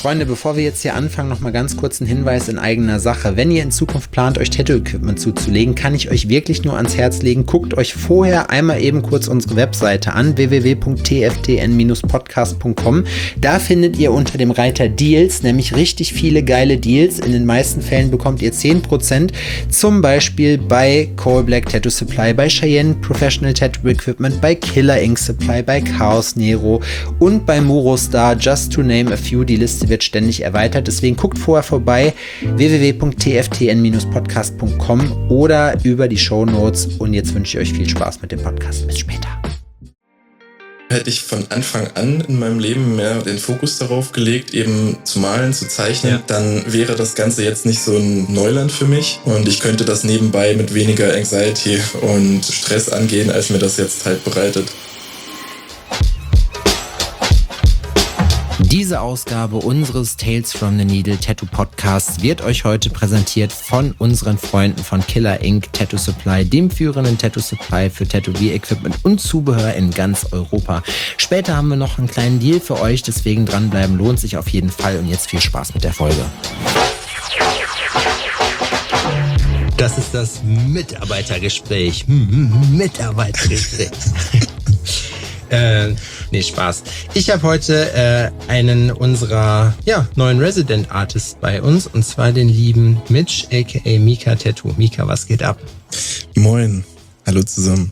Freunde, bevor wir jetzt hier anfangen, noch mal ganz kurz ein Hinweis in eigener Sache. Wenn ihr in Zukunft plant, euch Tattoo-Equipment zuzulegen, kann ich euch wirklich nur ans Herz legen. Guckt euch vorher einmal eben kurz unsere Webseite an, www.tftn-podcast.com. Da findet ihr unter dem Reiter Deals nämlich richtig viele geile Deals. In den meisten Fällen bekommt ihr 10%, zum Beispiel bei Coal Black Tattoo Supply, bei Cheyenne Professional Tattoo Equipment, bei Killer Ink Supply, bei Chaos Nero und bei Murostar, just to name a few. Die Liste wird ständig erweitert, deswegen guckt vorher vorbei, www.tftn-podcast.com oder über die Shownotes, und jetzt wünsche ich euch viel Spaß mit dem Podcast. Bis später. Hätte ich von Anfang an in meinem Leben mehr den Fokus darauf gelegt, eben zu malen, zu zeichnen, dann wäre das Ganze jetzt nicht so ein Neuland für mich und ich könnte das nebenbei mit weniger Anxiety und Stress angehen, als mir das jetzt halt bereitet. Diese Ausgabe unseres Tales from the Needle Tattoo Podcasts wird euch heute präsentiert von unseren Freunden von Killer Ink Tattoo Supply, dem führenden Tattoo Supply für Tätowier-Equipment und Zubehör in ganz Europa. Später haben wir noch einen kleinen Deal für euch, deswegen dranbleiben lohnt sich auf jeden Fall, und jetzt viel Spaß mit der Folge. Das ist das Mitarbeitergespräch. Mitarbeitergespräch. Nee, Spaß. Ich habe heute einen unserer neuen Resident Artists bei uns, und zwar den lieben Mitch, aka Mika Tattoo. Mika, was geht ab? Moin, hallo zusammen.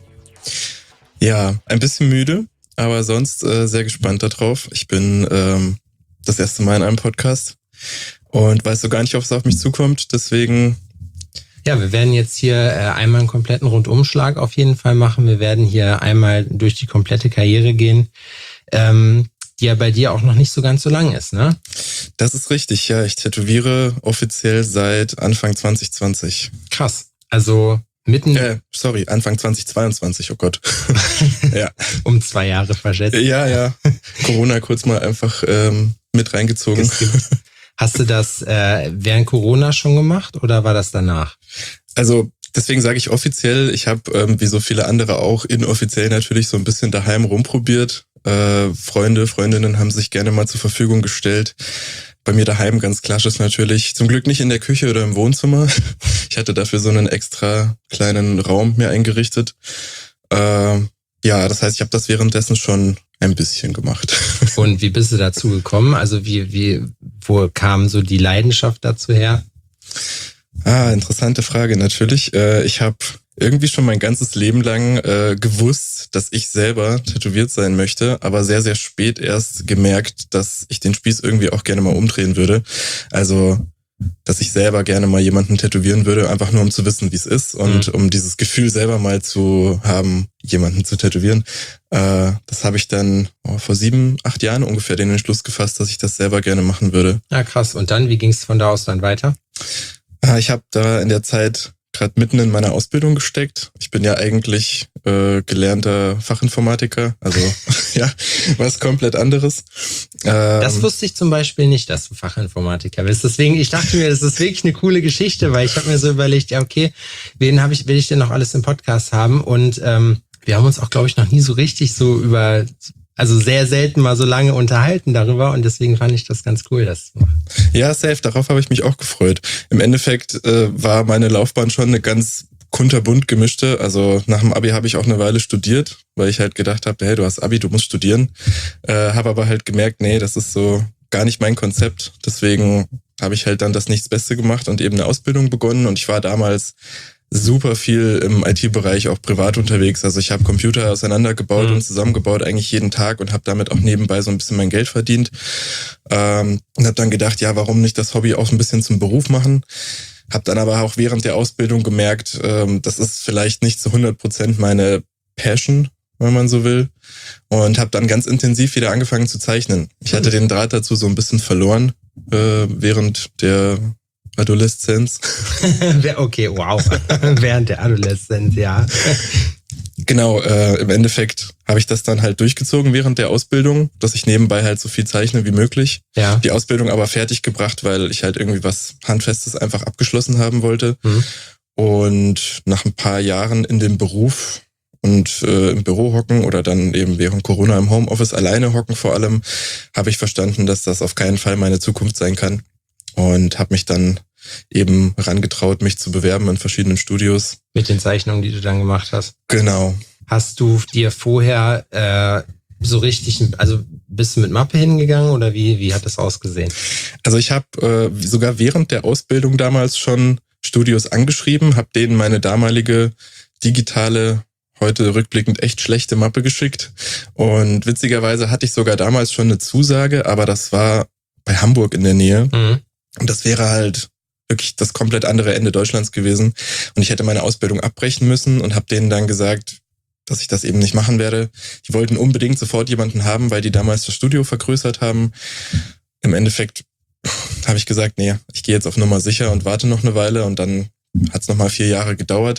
Ja, ein bisschen müde, aber sonst sehr gespannt darauf. Ich bin das erste Mal in einem Podcast und weiß so gar nicht, ob es auf mich zukommt, deswegen... Ja, wir werden jetzt hier einmal einen kompletten Rundumschlag auf jeden Fall machen. Wir werden hier einmal durch die komplette Karriere gehen, die ja bei dir auch noch nicht so ganz so lang ist, ne? Das ist richtig, ja. Ich tätowiere offiziell seit Anfang 2020. Krass. Also Anfang 2022, oh Gott. Ja. Um 2 Jahre verschätzt. Ja. Corona kurz mal einfach mit reingezogen. Hast du das während Corona schon gemacht oder war das danach? Also deswegen sage ich offiziell, ich habe wie so viele andere auch inoffiziell natürlich so ein bisschen daheim rumprobiert. Freunde, Freundinnen haben sich gerne mal zur Verfügung gestellt. Bei mir daheim ganz klassisch natürlich. Zum Glück nicht in der Küche oder im Wohnzimmer. Ich hatte dafür so einen extra kleinen Raum mir eingerichtet. Das heißt, ich habe das währenddessen schon ein bisschen gemacht. Und wie bist du dazu gekommen? Also wo kam so die Leidenschaft dazu her? Interessante Frage natürlich. Ich habe irgendwie schon mein ganzes Leben lang gewusst, dass ich selber tätowiert sein möchte, aber sehr, sehr spät erst gemerkt, dass ich den Spieß irgendwie auch gerne mal umdrehen würde. Also, dass ich selber gerne mal jemanden tätowieren würde, einfach nur um zu wissen, wie es ist und um dieses Gefühl selber mal zu haben, jemanden zu tätowieren. Das habe ich dann vor 7, 8 Jahren ungefähr den Entschluss gefasst, dass ich das selber gerne machen würde. Ja, krass. Und dann, wie ging es von da aus dann weiter? Ich habe da in der Zeit gerade mitten in meiner Ausbildung gesteckt. Ich bin ja eigentlich gelernter Fachinformatiker, also was komplett anderes. Das wusste ich zum Beispiel nicht, dass du Fachinformatiker bist. Deswegen, ich dachte mir, das ist wirklich eine coole Geschichte, weil ich habe mir so überlegt, wen will ich denn noch alles im Podcast haben? Und wir haben uns auch, glaube ich, noch nie so richtig also sehr selten mal so lange unterhalten darüber, und deswegen fand ich das ganz cool, das zu machen. Ja, safe, darauf habe ich mich auch gefreut. Im Endeffekt war meine Laufbahn schon eine ganz kunterbunt gemischte. Also nach dem Abi habe ich auch eine Weile studiert, weil ich halt gedacht habe, hey, du hast Abi, du musst studieren. Habe aber halt gemerkt, nee, das ist so gar nicht mein Konzept. Deswegen habe ich halt dann das Nächstbeste gemacht und eben eine Ausbildung begonnen, und ich war damals super viel im IT-Bereich auch privat unterwegs. Also ich habe Computer auseinandergebaut und zusammengebaut eigentlich jeden Tag und habe damit auch nebenbei so ein bisschen mein Geld verdient. Und habe dann gedacht, warum nicht das Hobby auch ein bisschen zum Beruf machen? Habe dann aber auch während der Ausbildung gemerkt, das ist vielleicht nicht zu 100% meine Passion, wenn man so will. Und habe dann ganz intensiv wieder angefangen zu zeichnen. Ich hatte den Draht dazu so ein bisschen verloren während der Adoleszenz. Okay, wow. Während der Adoleszenz, ja. Genau, im Endeffekt habe ich das dann halt durchgezogen während der Ausbildung, dass ich nebenbei halt so viel zeichne wie möglich. Ja. Die Ausbildung aber fertig gebracht, weil ich halt irgendwie was Handfestes einfach abgeschlossen haben wollte. Und nach ein paar Jahren in dem Beruf und im Büro hocken oder dann eben während Corona im Homeoffice alleine hocken vor allem, habe ich verstanden, dass das auf keinen Fall meine Zukunft sein kann und habe mich dann eben rangetraut, mich zu bewerben in verschiedenen Studios. Mit den Zeichnungen, die du dann gemacht hast? Genau. Hast du dir vorher so richtig, also bist du mit Mappe hingegangen oder wie hat das ausgesehen? Also ich habe sogar während der Ausbildung damals schon Studios angeschrieben, habe denen meine damalige digitale, heute rückblickend echt schlechte Mappe geschickt und witzigerweise hatte ich sogar damals schon eine Zusage, aber das war bei Hamburg in der Nähe und das wäre halt wirklich das komplett andere Ende Deutschlands gewesen und ich hätte meine Ausbildung abbrechen müssen und habe denen dann gesagt, dass ich das eben nicht machen werde. Die wollten unbedingt sofort jemanden haben, weil die damals das Studio vergrößert haben. Im Endeffekt habe ich gesagt, nee, ich gehe jetzt auf Nummer sicher und warte noch eine Weile und dann hat es nochmal 4 Jahre gedauert.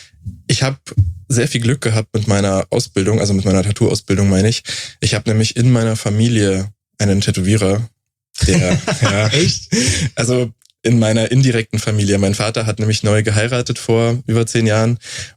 Ich habe sehr viel Glück gehabt mit meiner Ausbildung, also mit meiner Tattoo-Ausbildung meine ich. Ich habe nämlich in meiner Familie einen Tätowierer, der, ja, Echt? Also in meiner indirekten Familie. Mein Vater hat nämlich neu geheiratet vor über 10 Jahren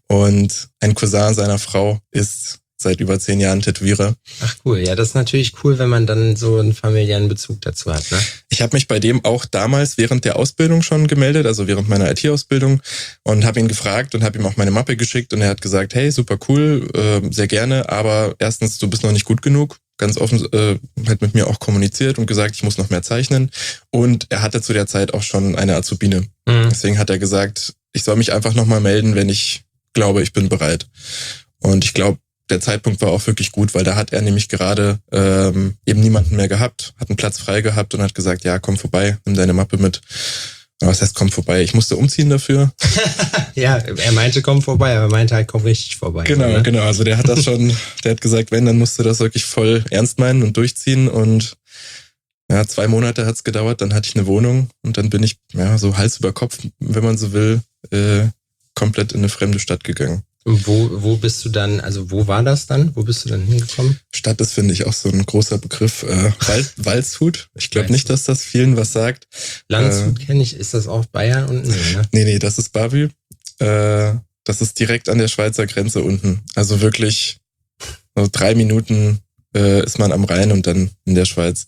und ein Cousin seiner Frau ist seit über 10 Jahren Tätowierer. Ach cool, ja, das ist natürlich cool, wenn man dann so einen familiären Bezug dazu hat, ne? Ich habe mich bei dem auch damals während der Ausbildung schon gemeldet, also während meiner IT-Ausbildung und habe ihn gefragt und habe ihm auch meine Mappe geschickt und er hat gesagt, hey, super cool, sehr gerne, aber erstens, du bist noch nicht gut genug. Ganz offen hat mit mir auch kommuniziert und gesagt, ich muss noch mehr zeichnen. Und er hatte zu der Zeit auch schon eine Azubine. Deswegen hat er gesagt, ich soll mich einfach nochmal melden, wenn ich glaube, ich bin bereit. Und ich glaube, der Zeitpunkt war auch wirklich gut, weil da hat er nämlich gerade eben niemanden mehr gehabt, hat einen Platz frei gehabt und hat gesagt, ja, komm vorbei, nimm deine Mappe mit. Was heißt, komm vorbei? Ich musste umziehen dafür. Ja, er meinte, komm vorbei, aber er meinte halt, komm richtig vorbei. Genau, oder? genau. Also der hat das schon, der hat gesagt, wenn, dann musst du das wirklich voll ernst meinen und durchziehen. Und ja, 2 Monate hat's gedauert, dann hatte ich eine Wohnung und dann bin ich, ja, so Hals über Kopf, wenn man so will, komplett in eine fremde Stadt gegangen. Und wo bist du dann, also wo war das dann? Wo bist du dann hingekommen? Stadt ist, finde ich, auch so ein großer Begriff. Waldshut. Ich glaube nicht, dass das vielen was sagt. Landshut kenne ich. Ist das auch Bayern unten? Nee, ne? Nee, das ist Bavü. Das ist direkt an der Schweizer Grenze unten. Also wirklich so 3 Minuten ist man am Rhein und dann in der Schweiz.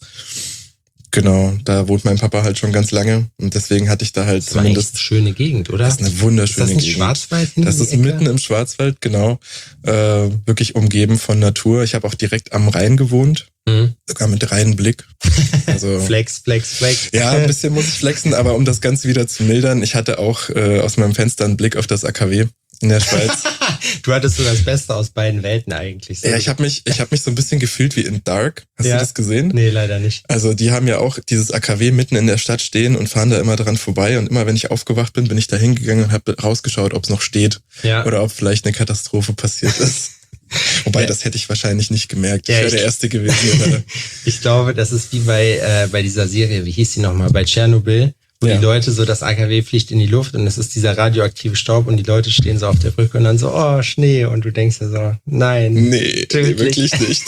Genau, da wohnt mein Papa halt schon ganz lange und deswegen hatte ich da halt das zumindest eine schöne Gegend, oder? Das ist eine wunderschöne Gegend. Ist das nicht Schwarzwald? Das ist mitten im Schwarzwald, genau. Wirklich umgeben von Natur. Ich habe auch direkt am Rhein gewohnt, sogar mit Rheinblick. Also, Flex. Ja, ein bisschen muss ich flexen, aber um das Ganze wieder zu mildern, ich hatte auch aus meinem Fenster einen Blick auf das AKW in der Schweiz. Du hattest so das Beste aus beiden Welten eigentlich. So. Ja, ich hab mich so ein bisschen gefühlt wie in Dark. Hast du das gesehen? Nee, leider nicht. Also die haben ja auch dieses AKW mitten in der Stadt stehen und fahren da immer dran vorbei. Und immer wenn ich aufgewacht bin, bin ich da hingegangen und habe rausgeschaut, ob es noch steht. Ja. Oder ob vielleicht eine Katastrophe passiert ist. Wobei, das hätte ich wahrscheinlich nicht gemerkt. Ich wäre der Erste gewesen. Ich glaube, das ist wie bei dieser Serie, wie hieß die nochmal, bei Tschernobyl. Wo die Leute so, das AKW fliegt in die Luft und es ist dieser radioaktive Staub und die Leute stehen so auf der Brücke und dann so, oh, Schnee. Und du denkst dir so, nein. Nee, wirklich nicht.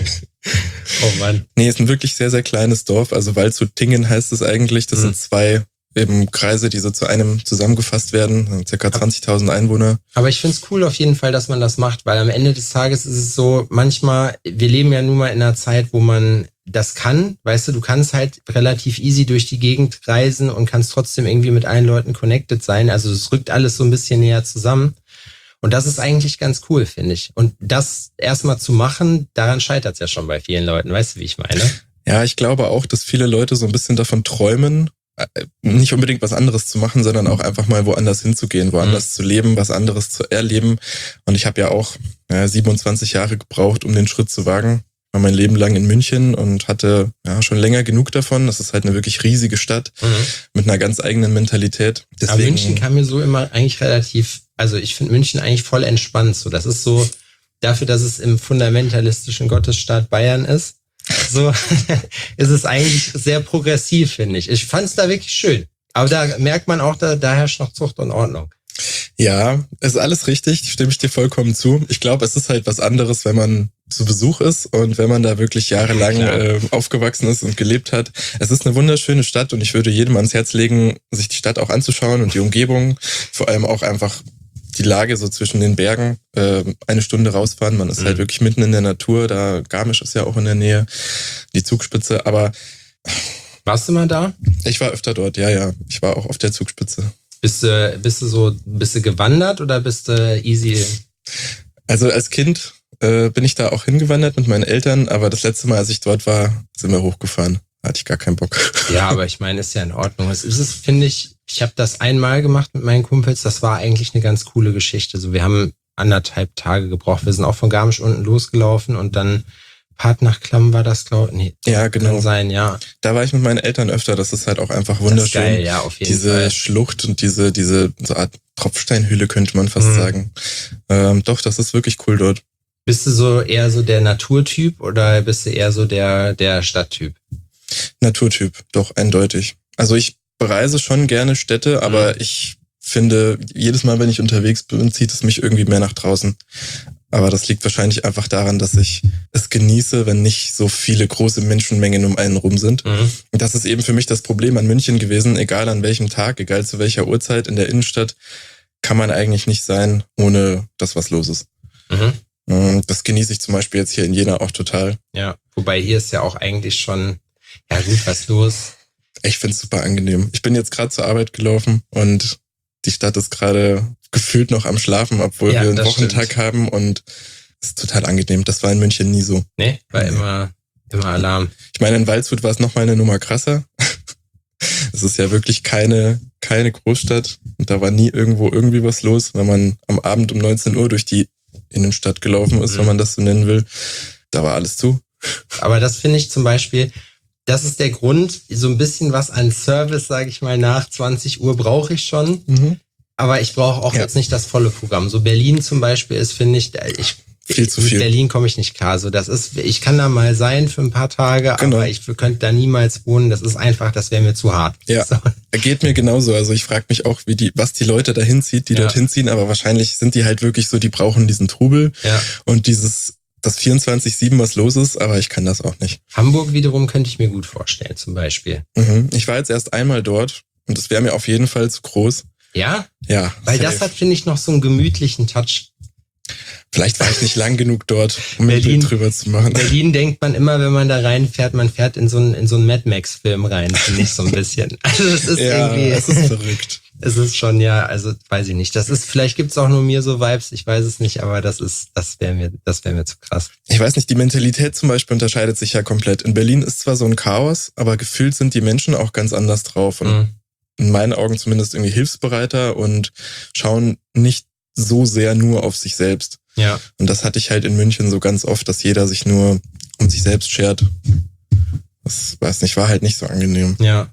Oh Mann. Nee, ist ein wirklich sehr, sehr kleines Dorf. Also Waldshut-Tingen heißt es eigentlich. Das sind 2 eben Kreise, die so zu einem zusammengefasst werden. Circa 20.000 Einwohner. Aber ich find's cool auf jeden Fall, dass man das macht, weil am Ende des Tages ist es so, manchmal, wir leben ja nun mal in einer Zeit, wo man das kann, weißt du kannst halt relativ easy durch die Gegend reisen und kannst trotzdem irgendwie mit allen Leuten connected sein. Also es rückt alles so ein bisschen näher zusammen. Und das ist eigentlich ganz cool, finde ich. Und das erstmal zu machen, daran scheitert es ja schon bei vielen Leuten. Weißt du, wie ich meine? Ja, ich glaube auch, dass viele Leute so ein bisschen davon träumen, nicht unbedingt was anderes zu machen, sondern auch einfach mal woanders hinzugehen, woanders zu leben, was anderes zu erleben. Und ich habe ja auch 27 Jahre gebraucht, um den Schritt zu wagen. War mein Leben lang in München und hatte schon länger genug davon. Das ist halt eine wirklich riesige Stadt mit einer ganz eigenen Mentalität. Deswegen, aber München kam mir so immer eigentlich relativ, also ich finde München eigentlich voll entspannt. So, das ist so dafür, dass es im fundamentalistischen Gottesstaat Bayern ist. So ist es eigentlich sehr progressiv, finde ich. Ich fand es da wirklich schön. Aber da merkt man auch, da herrscht noch Zucht und Ordnung. Ja, ist alles richtig, stimme ich dir vollkommen zu. Ich glaube, es ist halt was anderes, wenn man zu Besuch ist und wenn man da wirklich jahrelang aufgewachsen ist und gelebt hat. Es ist eine wunderschöne Stadt und ich würde jedem ans Herz legen, sich die Stadt auch anzuschauen und die Umgebung. Vor allem auch einfach die Lage so zwischen den Bergen, 1 Stunde rausfahren. Man ist halt wirklich mitten in der Natur. Da Garmisch ist ja auch in der Nähe, die Zugspitze. Aber warst du mal da? Ich war öfter dort, ja. Ich war auch auf der Zugspitze. Bist du gewandert oder bist du easy? Also als Kind bin ich da auch hingewandert mit meinen Eltern, aber das letzte Mal, als ich dort war, sind wir hochgefahren. Da hatte ich gar keinen Bock. Ja, aber ich meine, ist ja in Ordnung. Es ist, finde ich habe das einmal gemacht mit meinen Kumpels, das war eigentlich eine ganz coole Geschichte. So, wir haben 1,5 Tage gebraucht. Wir sind auch von Garmisch unten losgelaufen und dann Part nach Klamm war das, glaube ich. Nee, ja, genau. Kann sein, ja. Da war ich mit meinen Eltern öfter. Das ist halt auch einfach wunderschön. Das ist geil, ja, auf jeden Fall. Diese Schlucht und diese so Art Tropfsteinhöhle, könnte man fast sagen. Doch, das ist wirklich cool dort. Bist du so eher so der Naturtyp oder bist du eher so der Stadttyp? Naturtyp, doch, eindeutig. Also ich bereise schon gerne Städte, aber ich finde, jedes Mal, wenn ich unterwegs bin, zieht es mich irgendwie mehr nach draußen. Aber das liegt wahrscheinlich einfach daran, dass ich es genieße, wenn nicht so viele große Menschenmengen um einen rum sind. Und das ist eben für mich das Problem an München gewesen, egal an welchem Tag, egal zu welcher Uhrzeit in der Innenstadt, kann man eigentlich nicht sein, ohne dass was los ist. Das genieße ich zum Beispiel jetzt hier in Jena auch total. Ja, wobei hier ist ja auch eigentlich schon, ja gut, was los. Ich finde es super angenehm. Ich bin jetzt gerade zur Arbeit gelaufen und die Stadt ist gerade gefühlt noch am Schlafen, obwohl wir einen Wochentag haben und es ist total angenehm. Das war in München nie so. Nee, war immer Alarm. Ich meine, in Waldshut war es noch mal eine Nummer krasser. Es ist ja wirklich keine Großstadt und da war nie irgendwie was los, wenn man am Abend um 19 Uhr durch die Innenstadt gelaufen ist, wenn man das so nennen will. Da war alles zu. Aber das finde ich zum Beispiel, das ist der Grund, so ein bisschen was an Service, sage ich mal, nach 20 Uhr brauche ich schon. Aber ich brauche auch jetzt nicht das volle Programm. So Berlin zum Beispiel ist, finde ich, viel zu viel. Mit Berlin komme ich nicht klar. So, das ist, ich kann da mal sein für ein paar Tage, aber ich könnte da niemals wohnen. Das ist einfach, das wäre mir zu hart. Ja, so. Geht mir genauso. Also ich frage mich auch, was die Leute dahin zieht, die dorthin ziehen, aber wahrscheinlich sind die halt wirklich so, die brauchen diesen Trubel und das 24/7, was los ist, aber ich kann das auch nicht. Hamburg wiederum könnte ich mir gut vorstellen, zum Beispiel. Ich war jetzt erst einmal dort und es wäre mir auf jeden Fall zu groß. Ja? Ja. Weil das hat, finde ich, noch so einen gemütlichen Touch. Vielleicht war ich nicht lang genug dort, um ein Bild drüber zu machen. Berlin denkt man immer, wenn man da reinfährt, man fährt in so einen Mad Max-Film rein, finde ich so ein bisschen. Also es ist irgendwie... es ist verrückt. Es ist schon, ja, also weiß ich nicht. Vielleicht gibt's auch nur mir so Vibes, ich weiß es nicht, aber das wäre mir zu krass. Ich weiß nicht, die Mentalität zum Beispiel unterscheidet sich ja komplett. In Berlin ist zwar so ein Chaos, aber gefühlt sind die Menschen auch ganz anders drauf und in meinen Augen zumindest irgendwie hilfsbereiter und schauen nicht so sehr nur auf sich selbst. Ja. Und das hatte ich halt in München so ganz oft, dass jeder sich nur um sich selbst schert. Das, weiß nicht, war halt nicht so angenehm. Ja.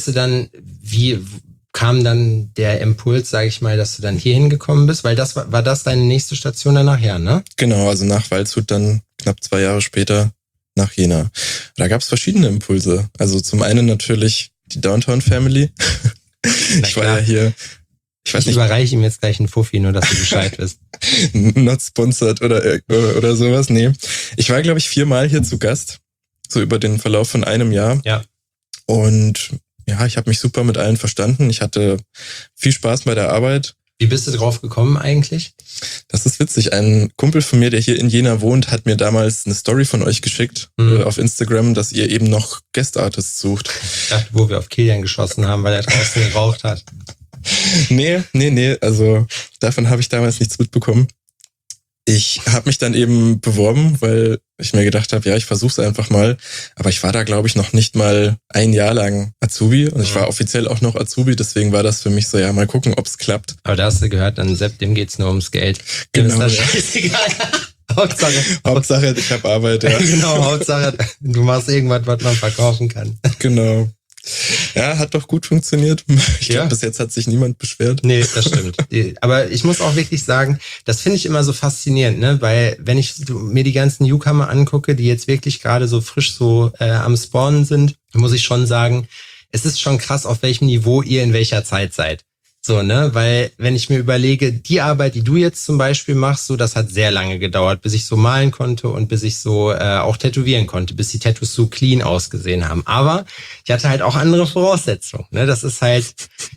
Wie kam dann der Impuls, sage ich mal, dass du dann hier hingekommen bist? Weil war das deine nächste Station danach, ja, ne? Genau, also nach Waldshut dann knapp 2 Jahre später nach Jena. Da gab es verschiedene Impulse. Also zum einen natürlich die Downtown Family. Ich war ja hier... Ich überreiche ihm jetzt gleich einen Fuffi, nur dass du Bescheid wirst. Not sponsored oder sowas, nee. Ich war, glaube ich, 4-mal hier zu Gast, so über den Verlauf von einem Jahr. Ja. Und ja, ich habe mich super mit allen verstanden. Ich hatte viel Spaß bei der Arbeit. Wie bist du drauf gekommen eigentlich? Das ist witzig. Ein Kumpel von mir, der hier in Jena wohnt, hat mir damals eine Story von euch geschickt auf Instagram, dass ihr eben noch Guest-Artists sucht. Ich dachte, wo wir auf Kilian geschossen haben, weil er draußen geraucht hat. Nee. Also davon habe ich damals nichts mitbekommen. Ich habe mich dann eben beworben, weil ich mir gedacht habe, ja, ich versuche es einfach mal. Aber ich war da, glaube ich, noch nicht mal 1 Jahr lang Azubi. Und ich war offiziell auch noch Azubi. Deswegen war das für mich so, ja, mal gucken, ob es klappt. Aber da hast du gehört, dann Sepp, dem geht's nur ums Geld. Dem genau. ist das scheißegal. Hauptsache, ich habe Arbeit, ja. Genau, Hauptsache, du machst irgendwas, was man verkaufen kann. Genau. Ja, hat doch gut funktioniert. Ich glaube, bis jetzt hat sich niemand beschwert. Nee, das stimmt. Aber ich muss auch wirklich sagen, das finde ich immer so faszinierend, ne? Weil wenn ich mir die ganzen Newcomer angucke, die jetzt wirklich gerade so frisch so am Spawnen sind, muss ich schon sagen, es ist schon krass, auf welchem Niveau ihr in welcher Zeit seid. So, ne, weil wenn ich mir überlege, die Arbeit, die du jetzt zum Beispiel machst, so, das hat sehr lange gedauert, bis ich so malen konnte und bis ich so auch tätowieren konnte, bis die Tattoos so clean ausgesehen haben. Aber ich hatte halt auch andere Voraussetzungen. Ne, das ist halt,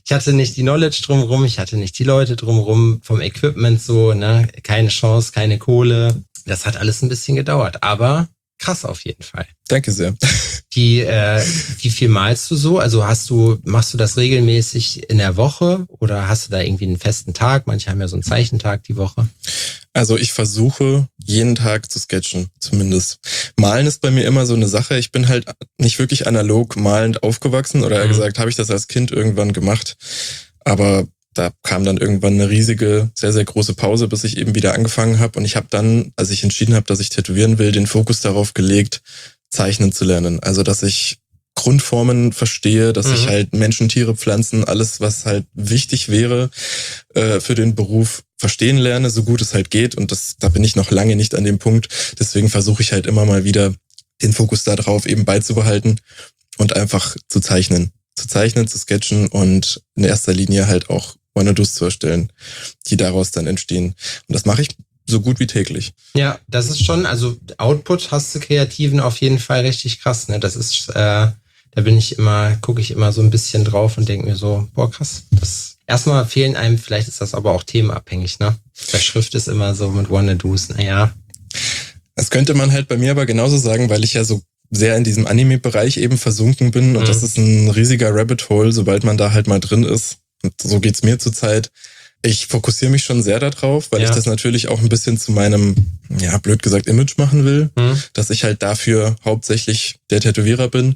Ich hatte nicht die Knowledge drumherum, ich hatte nicht die Leute drumherum, vom Equipment so, ne, keine Chance, keine Kohle. Das hat alles ein bisschen gedauert, aber krass auf jeden Fall. Danke sehr. Wie viel malst du so? Also machst du das regelmäßig in der Woche oder hast du da irgendwie einen festen Tag? Manche haben ja so einen Zeichentag die Woche. Also ich versuche jeden Tag zu sketchen, zumindest. Malen ist bei mir immer so eine Sache. Ich bin halt nicht wirklich analog malend aufgewachsen oder eher gesagt, habe ich das als Kind irgendwann gemacht. Aber da kam dann irgendwann eine riesige, sehr, sehr große Pause, bis ich eben wieder angefangen habe. Und ich habe dann, als ich entschieden habe, dass ich tätowieren will, den Fokus darauf gelegt, zeichnen zu lernen. Also dass ich Grundformen verstehe, dass ich halt Menschen, Tiere, Pflanzen, alles, was halt wichtig wäre für den Beruf, verstehen lerne, so gut es halt geht. Und da bin ich noch lange nicht an dem Punkt. Deswegen versuche ich halt immer mal wieder den Fokus da drauf eben beizubehalten und einfach zu zeichnen, zu sketchen und in erster Linie halt auch Wannadoos zu erstellen, die daraus dann entstehen. Und das mache ich so gut wie täglich. Ja, das ist schon, also Output hast du Kreativen auf jeden Fall richtig krass, ne? Das ist, da gucke ich immer so ein bisschen drauf und denke mir so, boah, krass. Erstmal fehlen einem, vielleicht ist das aber auch themenabhängig, ne? Bei Schrift ist immer so mit Wannadoos, naja. Das könnte man halt bei mir aber genauso sagen, weil ich ja so sehr in diesem Anime-Bereich eben versunken bin und das ist ein riesiger Rabbit Hole, sobald man da halt mal drin ist. Und so geht's mir zurzeit. Ich fokussiere mich schon sehr darauf, weil ich das natürlich auch ein bisschen zu meinem, ja, blöd gesagt, Image machen will, dass ich halt dafür hauptsächlich der Tätowierer bin.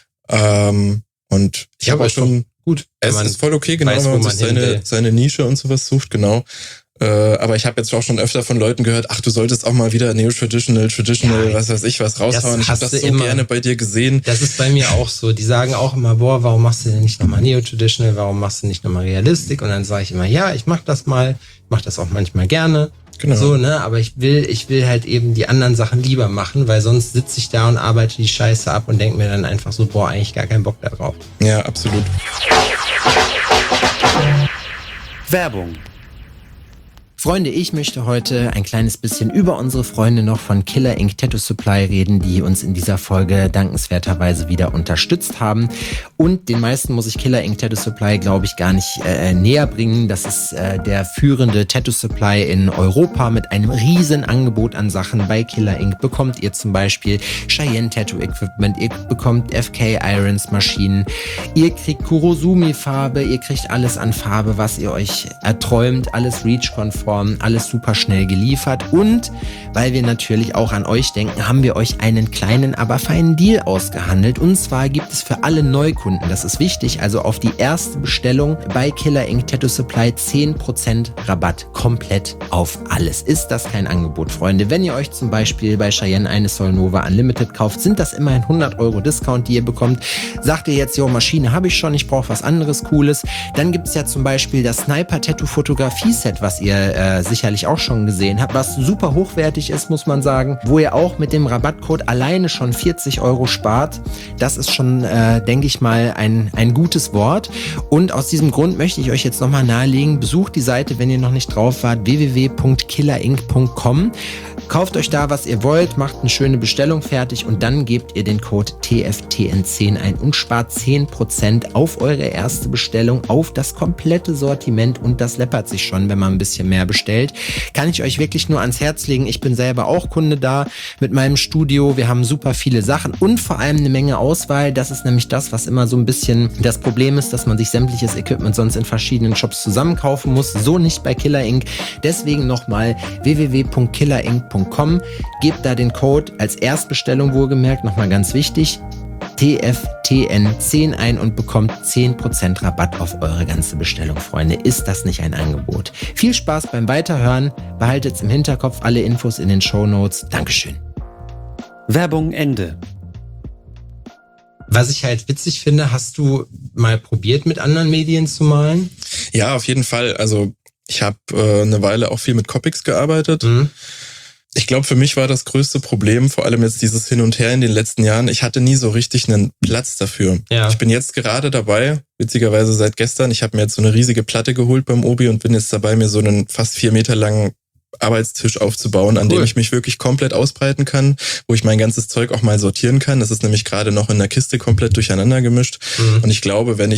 Und ich habe auch schon, gut, es ist voll okay, genau, wenn man sich seine Nische und sowas sucht, genau. Aber ich habe jetzt auch schon öfter von Leuten gehört, ach, du solltest auch mal wieder Neo-Traditional, was weiß ich, was raushauen. Ich habe das so immer gerne bei dir gesehen. Das ist bei mir auch so. Die sagen auch immer, boah, warum machst du denn nicht nochmal Neo-Traditional, warum machst du nicht nochmal Realistik? Und dann sage ich immer, ja, ich mach das mal, ich mach das auch manchmal gerne. Genau. So, ne, aber ich will halt eben die anderen Sachen lieber machen, weil sonst sitze ich da und arbeite die Scheiße ab und denke mir dann einfach so, boah, eigentlich gar keinen Bock da drauf. Ja, absolut. Werbung. Freunde, ich möchte heute ein kleines bisschen über unsere Freunde noch von Killer Ink Tattoo Supply reden, die uns in dieser Folge dankenswerterweise wieder unterstützt haben. Und den meisten muss ich Killer Ink Tattoo Supply, glaube ich, gar nicht näher bringen. Das ist der führende Tattoo Supply in Europa mit einem riesen Angebot an Sachen. Bei Killer Ink bekommt ihr zum Beispiel Cheyenne Tattoo Equipment, ihr bekommt FK Irons Maschinen, ihr kriegt Kurosumi Farbe, ihr kriegt alles an Farbe, was ihr euch erträumt, alles REACH-konform. Alles super schnell geliefert und weil wir natürlich auch an euch denken, haben wir euch einen kleinen, aber feinen Deal ausgehandelt und zwar gibt es für alle Neukunden, das ist wichtig, also auf die erste Bestellung bei Killer Ink Tattoo Supply 10% Rabatt, komplett auf alles. Ist das kein Angebot, Freunde? Wenn ihr euch zum Beispiel bei Cheyenne eine Solnova Unlimited kauft, sind das immerhin 100 € Discount, die ihr bekommt. Sagt ihr jetzt, jo, Maschine habe ich schon, ich brauche was anderes Cooles, dann gibt es ja zum Beispiel das Sniper Tattoo Fotografie Set, was ihr sicherlich auch schon gesehen habt, was super hochwertig ist, muss man sagen, wo ihr auch mit dem Rabattcode alleine schon 40 € spart. Das ist schon, denke ich mal, ein gutes Wort. Und aus diesem Grund möchte ich euch jetzt nochmal nahelegen, besucht die Seite, wenn ihr noch nicht drauf wart, www.killerink.com. Kauft euch da, was ihr wollt, macht eine schöne Bestellung fertig und dann gebt ihr den Code TFTN10 ein und spart 10% auf eure erste Bestellung, auf das komplette Sortiment und das läppert sich schon, wenn man ein bisschen mehr bestellt. Kann ich euch wirklich nur ans Herz legen. Ich bin selber auch Kunde da mit meinem Studio. Wir haben super viele Sachen und vor allem eine Menge Auswahl. Das ist nämlich das, was immer so ein bisschen das Problem ist, dass man sich sämtliches Equipment sonst in verschiedenen Shops zusammenkaufen muss. So nicht bei Killer Ink. Deswegen nochmal www.killerink.com. Gebt da den Code als Erstbestellung wohlgemerkt, nochmal ganz wichtig, TFTN10 ein und bekommt 10% Rabatt auf eure ganze Bestellung, Freunde. Ist das nicht ein Angebot? Viel Spaß beim Weiterhören. Behaltet's im Hinterkopf, alle Infos in den Shownotes. Dankeschön. Werbung Ende. Was ich halt witzig finde, hast du mal probiert, mit anderen Medien zu malen? Ja, auf jeden Fall. Also ich habe eine Weile auch viel mit Copics gearbeitet. Ich glaube, für mich war das größte Problem, vor allem jetzt dieses Hin und Her in den letzten Jahren, ich hatte nie so richtig einen Platz dafür. Ja. Ich bin jetzt gerade dabei, witzigerweise seit gestern, ich habe mir jetzt so eine riesige Platte geholt beim Obi und bin jetzt dabei, mir so einen fast 4 Meter langen Arbeitstisch aufzubauen, an dem ich mich wirklich komplett ausbreiten kann, wo ich mein ganzes Zeug auch mal sortieren kann. Das ist nämlich gerade noch in der Kiste komplett durcheinander gemischt. Und ich glaube, wenn ich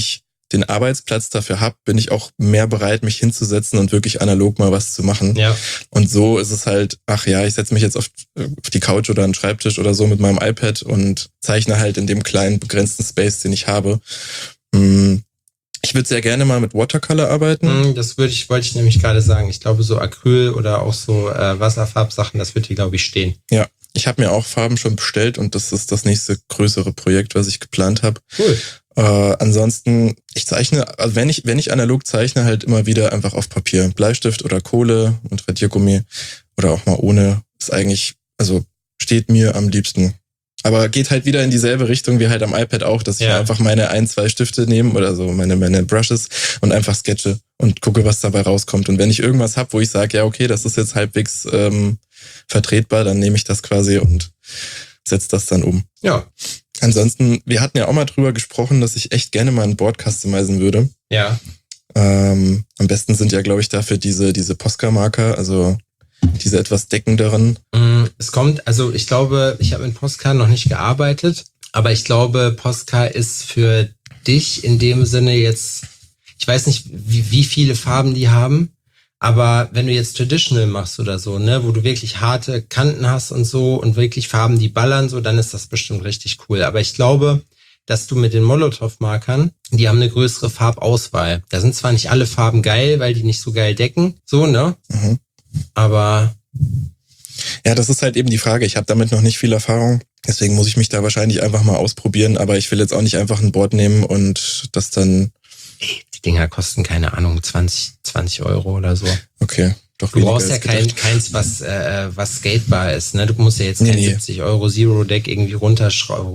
den Arbeitsplatz dafür habe, bin ich auch mehr bereit, mich hinzusetzen und wirklich analog mal was zu machen. Ja. Und so ist es halt, ich setze mich jetzt auf die Couch oder einen Schreibtisch oder so mit meinem iPad und zeichne halt in dem kleinen, begrenzten Space, den ich habe. Ich würde sehr gerne mal mit Watercolor arbeiten. Das wollte ich nämlich gerade sagen. Ich glaube, so Acryl oder auch so Wasserfarbsachen, das wird hier, glaube ich, stehen. Ja, ich habe mir auch Farben schon bestellt und das ist das nächste größere Projekt, was ich geplant habe. Cool. Ansonsten, ich zeichne, also wenn ich analog zeichne, halt immer wieder einfach auf Papier. Bleistift oder Kohle und Radiergummi oder auch mal ohne, ist eigentlich, also steht mir am liebsten. Aber geht halt wieder in dieselbe Richtung wie halt am iPad auch, dass ich einfach meine 1-2 Stifte nehme oder so, meine Brushes und einfach sketche und gucke, was dabei rauskommt. Und wenn ich irgendwas habe, wo ich sage, ja okay, das ist jetzt halbwegs vertretbar, dann nehme ich das quasi und setze das dann um. Ja. Ansonsten, wir hatten ja auch mal drüber gesprochen, dass ich echt gerne mal ein Board customizen würde. Ja. Am besten sind ja, glaube ich, dafür diese Posca-Marker, also diese etwas deckenderen. Es kommt, also ich glaube, ich habe mit Posca noch nicht gearbeitet, aber ich glaube, Posca ist für dich in dem Sinne jetzt, ich weiß nicht, wie viele Farben die haben, aber wenn du jetzt Traditional machst oder so, ne, wo du wirklich harte Kanten hast und so und wirklich Farben, die ballern, so, dann ist das bestimmt richtig cool. Aber ich glaube, dass du mit den Molotow-Markern, die haben eine größere Farbauswahl. Da sind zwar nicht alle Farben geil, weil die nicht so geil decken, so, ne? Mhm. Aber ja, das ist halt eben die Frage. Ich habe damit noch nicht viel Erfahrung. Deswegen muss ich mich da wahrscheinlich einfach mal ausprobieren. Aber ich will jetzt auch nicht einfach ein Board nehmen und das dann... Die Dinger kosten, keine Ahnung, 20 Euro oder so. Okay, doch. Du brauchst ja keins, was skatebar ist, ne? Du musst ja jetzt kein 70 Euro Zero-Deck irgendwie runter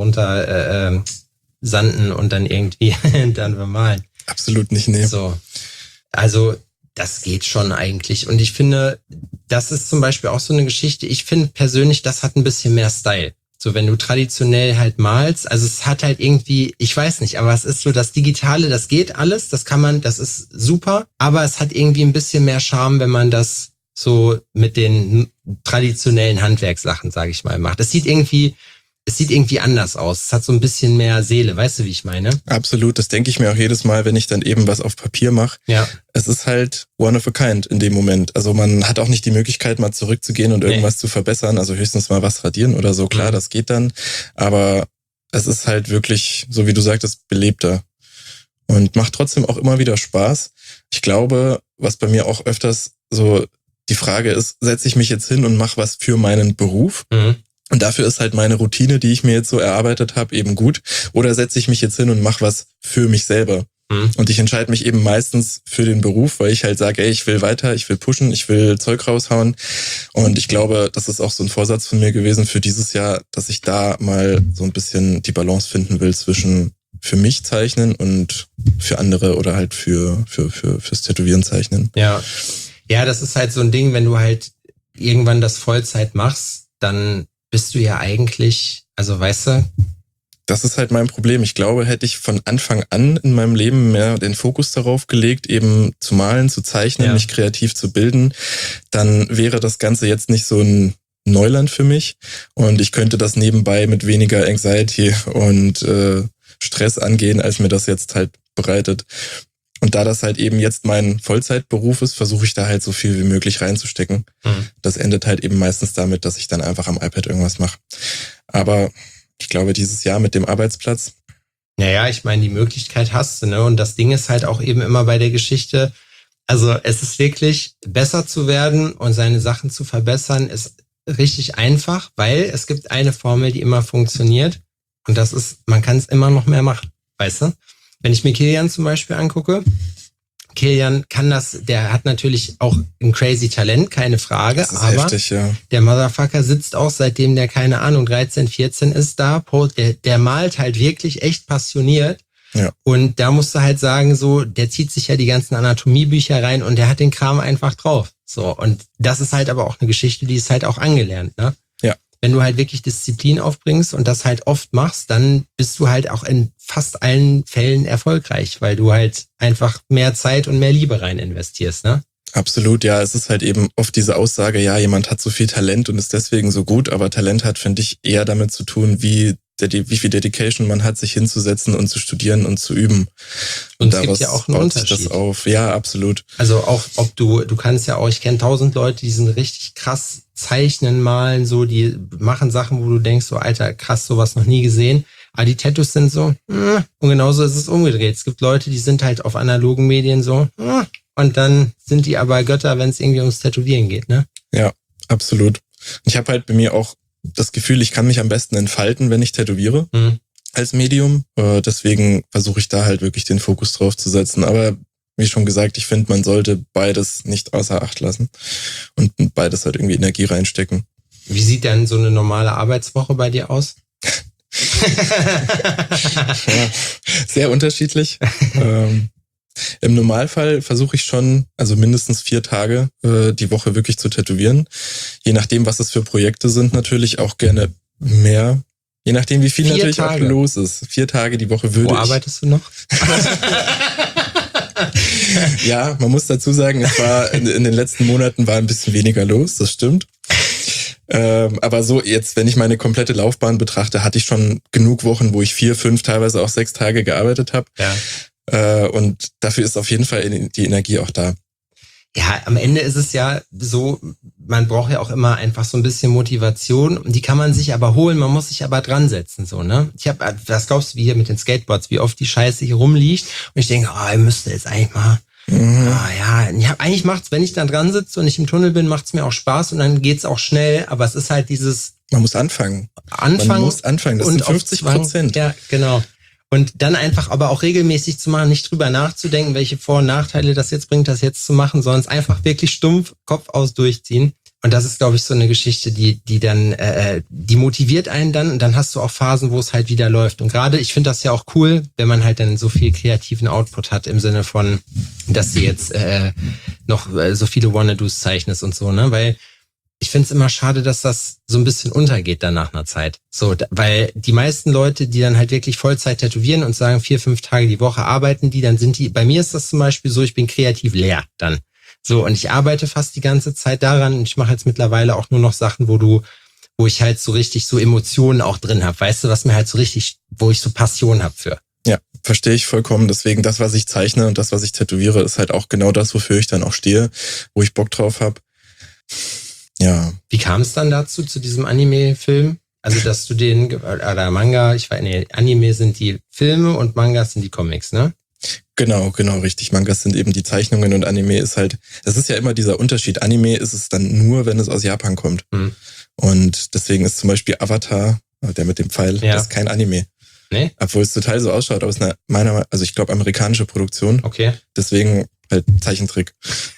sanden und dann irgendwie dann bemalen. Absolut nicht, nee. So. Also, das geht schon eigentlich. Und ich finde, das ist zum Beispiel auch so eine Geschichte. Ich finde persönlich, das hat ein bisschen mehr Style. So, wenn du traditionell halt malst, also es hat halt irgendwie, ich weiß nicht, aber es ist so, das Digitale, das geht alles, das ist super, aber es hat irgendwie ein bisschen mehr Charme, wenn man das so mit den traditionellen Handwerkssachen, sage ich mal, macht. Es sieht irgendwie anders aus. Es hat so ein bisschen mehr Seele, weißt du, wie ich meine? Absolut, das denke ich mir auch jedes Mal, wenn ich dann eben was auf Papier mache. Ja. Es ist halt one of a kind in dem Moment. Also man hat auch nicht die Möglichkeit, mal zurückzugehen und irgendwas zu verbessern. Also höchstens mal was radieren oder so. Klar, das geht dann. Aber es ist halt wirklich, so wie du sagtest, belebter. Und macht trotzdem auch immer wieder Spaß. Ich glaube, was bei mir auch öfters so die Frage ist, setze ich mich jetzt hin und mache was für meinen Beruf? Mhm. Und dafür ist halt meine Routine, die ich mir jetzt so erarbeitet habe, eben gut. Oder setze ich mich jetzt hin und mache was für mich selber. Mhm. Und ich entscheide mich eben meistens für den Beruf, weil ich halt sage, ey, ich will weiter, ich will pushen, ich will Zeug raushauen. Und ich glaube, das ist auch so ein Vorsatz von mir gewesen für dieses Jahr, dass ich da mal so ein bisschen die Balance finden will zwischen für mich zeichnen und für andere oder halt fürs Tätowieren zeichnen. Ja. Ja, das ist halt so ein Ding, wenn du halt irgendwann das Vollzeit machst, dann bist du ja eigentlich, also weißt du? Das ist halt mein Problem. Ich glaube, hätte ich von Anfang an in meinem Leben mehr den Fokus darauf gelegt, eben zu malen, zu zeichnen, mich kreativ zu bilden, dann wäre das Ganze jetzt nicht so ein Neuland für mich und ich könnte das nebenbei mit weniger Anxiety und Stress angehen, als mir das jetzt halt bereitet. Und da das halt eben jetzt mein Vollzeitberuf ist, versuche ich da halt so viel wie möglich reinzustecken. Mhm. Das endet halt eben meistens damit, dass ich dann einfach am iPad irgendwas mache. Aber ich glaube, dieses Jahr mit dem Arbeitsplatz. Naja, ich meine, die Möglichkeit hast du, ne? Und das Ding ist halt auch eben immer bei der Geschichte, also es ist wirklich, besser zu werden und seine Sachen zu verbessern, ist richtig einfach, weil es gibt eine Formel, die immer funktioniert. Und das ist, man kann es immer noch mehr machen, weißt du? Wenn ich mir Kilian zum Beispiel angucke, Kilian kann das, der hat natürlich auch ein crazy Talent, keine Frage, Das ist aber heftig, ja. Der Motherfucker sitzt auch, seitdem der, keine Ahnung, 13, 14 ist da, der malt halt wirklich echt passioniert. Ja. Und da musst du halt sagen, so, der zieht sich ja die ganzen Anatomiebücher rein und der hat den Kram einfach drauf. So, und das ist halt aber auch eine Geschichte, die ist halt auch angelernt, ne? Ja. Wenn du halt wirklich Disziplin aufbringst und das halt oft machst, dann bist du halt auch in fast allen Fällen erfolgreich, weil du halt einfach mehr Zeit und mehr Liebe rein investierst, ne? Absolut, ja. Es ist halt eben oft diese Aussage, ja, jemand hat so viel Talent und ist deswegen so gut, aber Talent hat, finde ich, eher damit zu tun, wie viel Dedication man hat, sich hinzusetzen und zu studieren und zu üben. Und es gibt ja auch einen Unterschied. Das auf. Ja, absolut. Also auch, ob du kannst ja auch, ich kenne 1000 Leute, die sind richtig krass zeichnen, malen, so, die machen Sachen, wo du denkst, so, Alter, krass, sowas noch nie gesehen. Aber die Tattoos sind so, und genauso ist es umgedreht. Es gibt Leute, die sind halt auf analogen Medien so, und dann sind die aber Götter, wenn es irgendwie ums Tätowieren geht, ne? Ja, absolut. Ich habe halt bei mir auch das Gefühl, ich kann mich am besten entfalten, wenn ich tätowiere. Als Medium. Deswegen versuche ich da halt wirklich den Fokus drauf zu setzen. Aber wie schon gesagt, ich finde, man sollte beides nicht außer Acht lassen und beides halt irgendwie Energie reinstecken. Wie sieht denn so eine normale Arbeitswoche bei dir aus? Ja, sehr unterschiedlich. Im Normalfall versuche ich schon, also mindestens 4 Tage die Woche wirklich zu tätowieren. Je nachdem, was es für Projekte sind, natürlich auch gerne mehr. Je nachdem, wie viel natürlich auch los ist. 4 Tage die Woche würde ich. Wo arbeitest du noch? Ja, man muss dazu sagen, es war in den letzten Monaten war ein bisschen weniger los, das stimmt. Aber so jetzt, wenn ich meine komplette Laufbahn betrachte, hatte ich schon genug Wochen, wo ich 4, 5, teilweise auch 6 Tage gearbeitet habe. Ja. Und dafür ist auf jeden Fall die Energie auch da. Ja, am Ende ist es ja so, man braucht ja auch immer einfach so ein bisschen Motivation. Die kann man sich aber holen, man muss sich aber dran setzen, so, ne? Was glaubst du, wie hier mit den Skateboards, wie oft die Scheiße hier rumliegt? Und ich denke, ihr müsst jetzt eigentlich mal, eigentlich macht's, wenn ich dann dran sitze und ich im Tunnel bin, macht's mir auch Spaß und dann geht's auch schnell, aber es ist halt dieses... Man muss anfangen. Man muss anfangen, das sind 50%. Ja, genau. Und dann einfach aber auch regelmäßig zu machen, nicht drüber nachzudenken, welche Vor- und Nachteile das jetzt bringt, das jetzt zu machen, sondern es einfach wirklich stumpf Kopf aus durchziehen. Und das ist, glaube ich, so eine Geschichte, die dann, die motiviert einen dann und dann hast du auch Phasen, wo es halt wieder läuft. Und gerade, ich finde das ja auch cool, wenn man halt dann so viel kreativen Output hat im Sinne von, dass du jetzt noch so viele Wanna-Dos zeichnest und so, ne? Weil ich finde es immer schade, dass das so ein bisschen untergeht dann nach einer Zeit. So, weil die meisten Leute, die dann halt wirklich Vollzeit tätowieren und sagen 4, 5 Tage die Woche arbeiten die, dann sind die, bei mir ist das zum Beispiel so, ich bin kreativ leer dann. So, und ich arbeite fast die ganze Zeit daran und ich mache jetzt mittlerweile auch nur noch Sachen, wo ich halt so richtig so Emotionen auch drin habe. Weißt du, was mir halt so richtig, wo ich so Passion habe für. Ja, verstehe ich vollkommen. Deswegen das, was ich zeichne und das, was ich tätowiere, ist halt auch genau das, wofür ich dann auch stehe, wo ich Bock drauf habe. Ja. Wie kam es dann dazu, zu diesem Anime-Film? Also, dass du oder Manga, Anime sind die Filme und Mangas sind die Comics, ne? Genau, richtig. Mangas sind eben die Zeichnungen und Anime ist halt, das ist ja immer dieser Unterschied. Anime ist es dann nur, wenn es aus Japan kommt. Und deswegen ist zum Beispiel Avatar, der mit dem Pfeil, das ist kein Anime. Nee? Obwohl es total so ausschaut aus ich glaube, amerikanische Produktion. Okay. Deswegen halt Zeichentrick.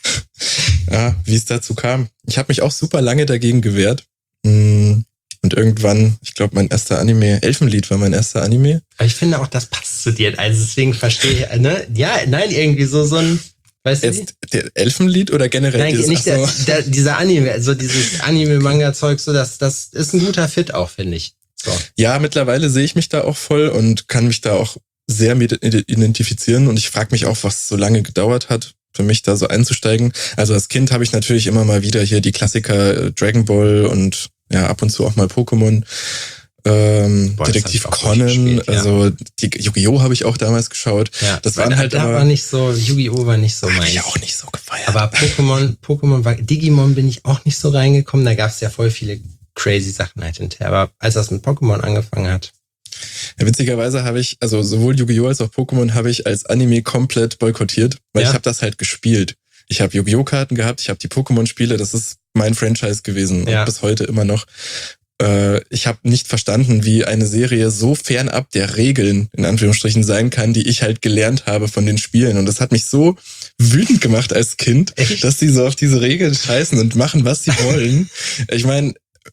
Ja, wie es dazu kam. Ich habe mich auch super lange dagegen gewehrt. Und irgendwann, ich glaube, mein erster Anime, Elfenlied war mein erster Anime. Aber ich finde auch, das passt zu dir. Also deswegen verstehe ich, ne? Ja, nein, irgendwie so ein, weißt du? Jetzt der Elfenlied oder generell nein, dieses? Nicht dieser Anime, also dieses Anime-Manga-Zeug, so das ist ein guter Fit auch, finde ich. So. Ja, mittlerweile sehe ich mich da auch voll und kann mich da auch sehr mit identifizieren. Und ich frage mich auch, was so lange gedauert hat, für mich da so einzusteigen. Also als Kind habe ich natürlich immer mal wieder hier die Klassiker Dragon Ball und ja, ab und zu auch mal Pokémon, Detektiv Conan, also die Yu-Gi-Oh! Habe ich auch damals geschaut. Ja, das waren halt war nicht so, Yu-Gi-Oh! War nicht so meins. Hab ich auch nicht so gefeiert. Aber Pokémon war, Digimon bin ich auch nicht so reingekommen, da gab es ja voll viele crazy Sachen halt hinterher. Aber als das mit Pokémon angefangen hat. Ja, witzigerweise habe ich, also sowohl Yu-Gi-Oh! Als auch Pokémon habe ich als Anime komplett boykottiert, weil ich habe das halt gespielt. Ich habe Yu-Gi-Oh! Karten gehabt, ich habe die Pokémon-Spiele, das ist mein Franchise gewesen und bis heute immer noch. Ich habe nicht verstanden, wie eine Serie so fernab der Regeln, in Anführungsstrichen, sein kann, die ich halt gelernt habe von den Spielen. Und das hat mich so wütend gemacht als Kind, dass die so auf diese Regeln scheißen und machen, was sie wollen. Ich meine,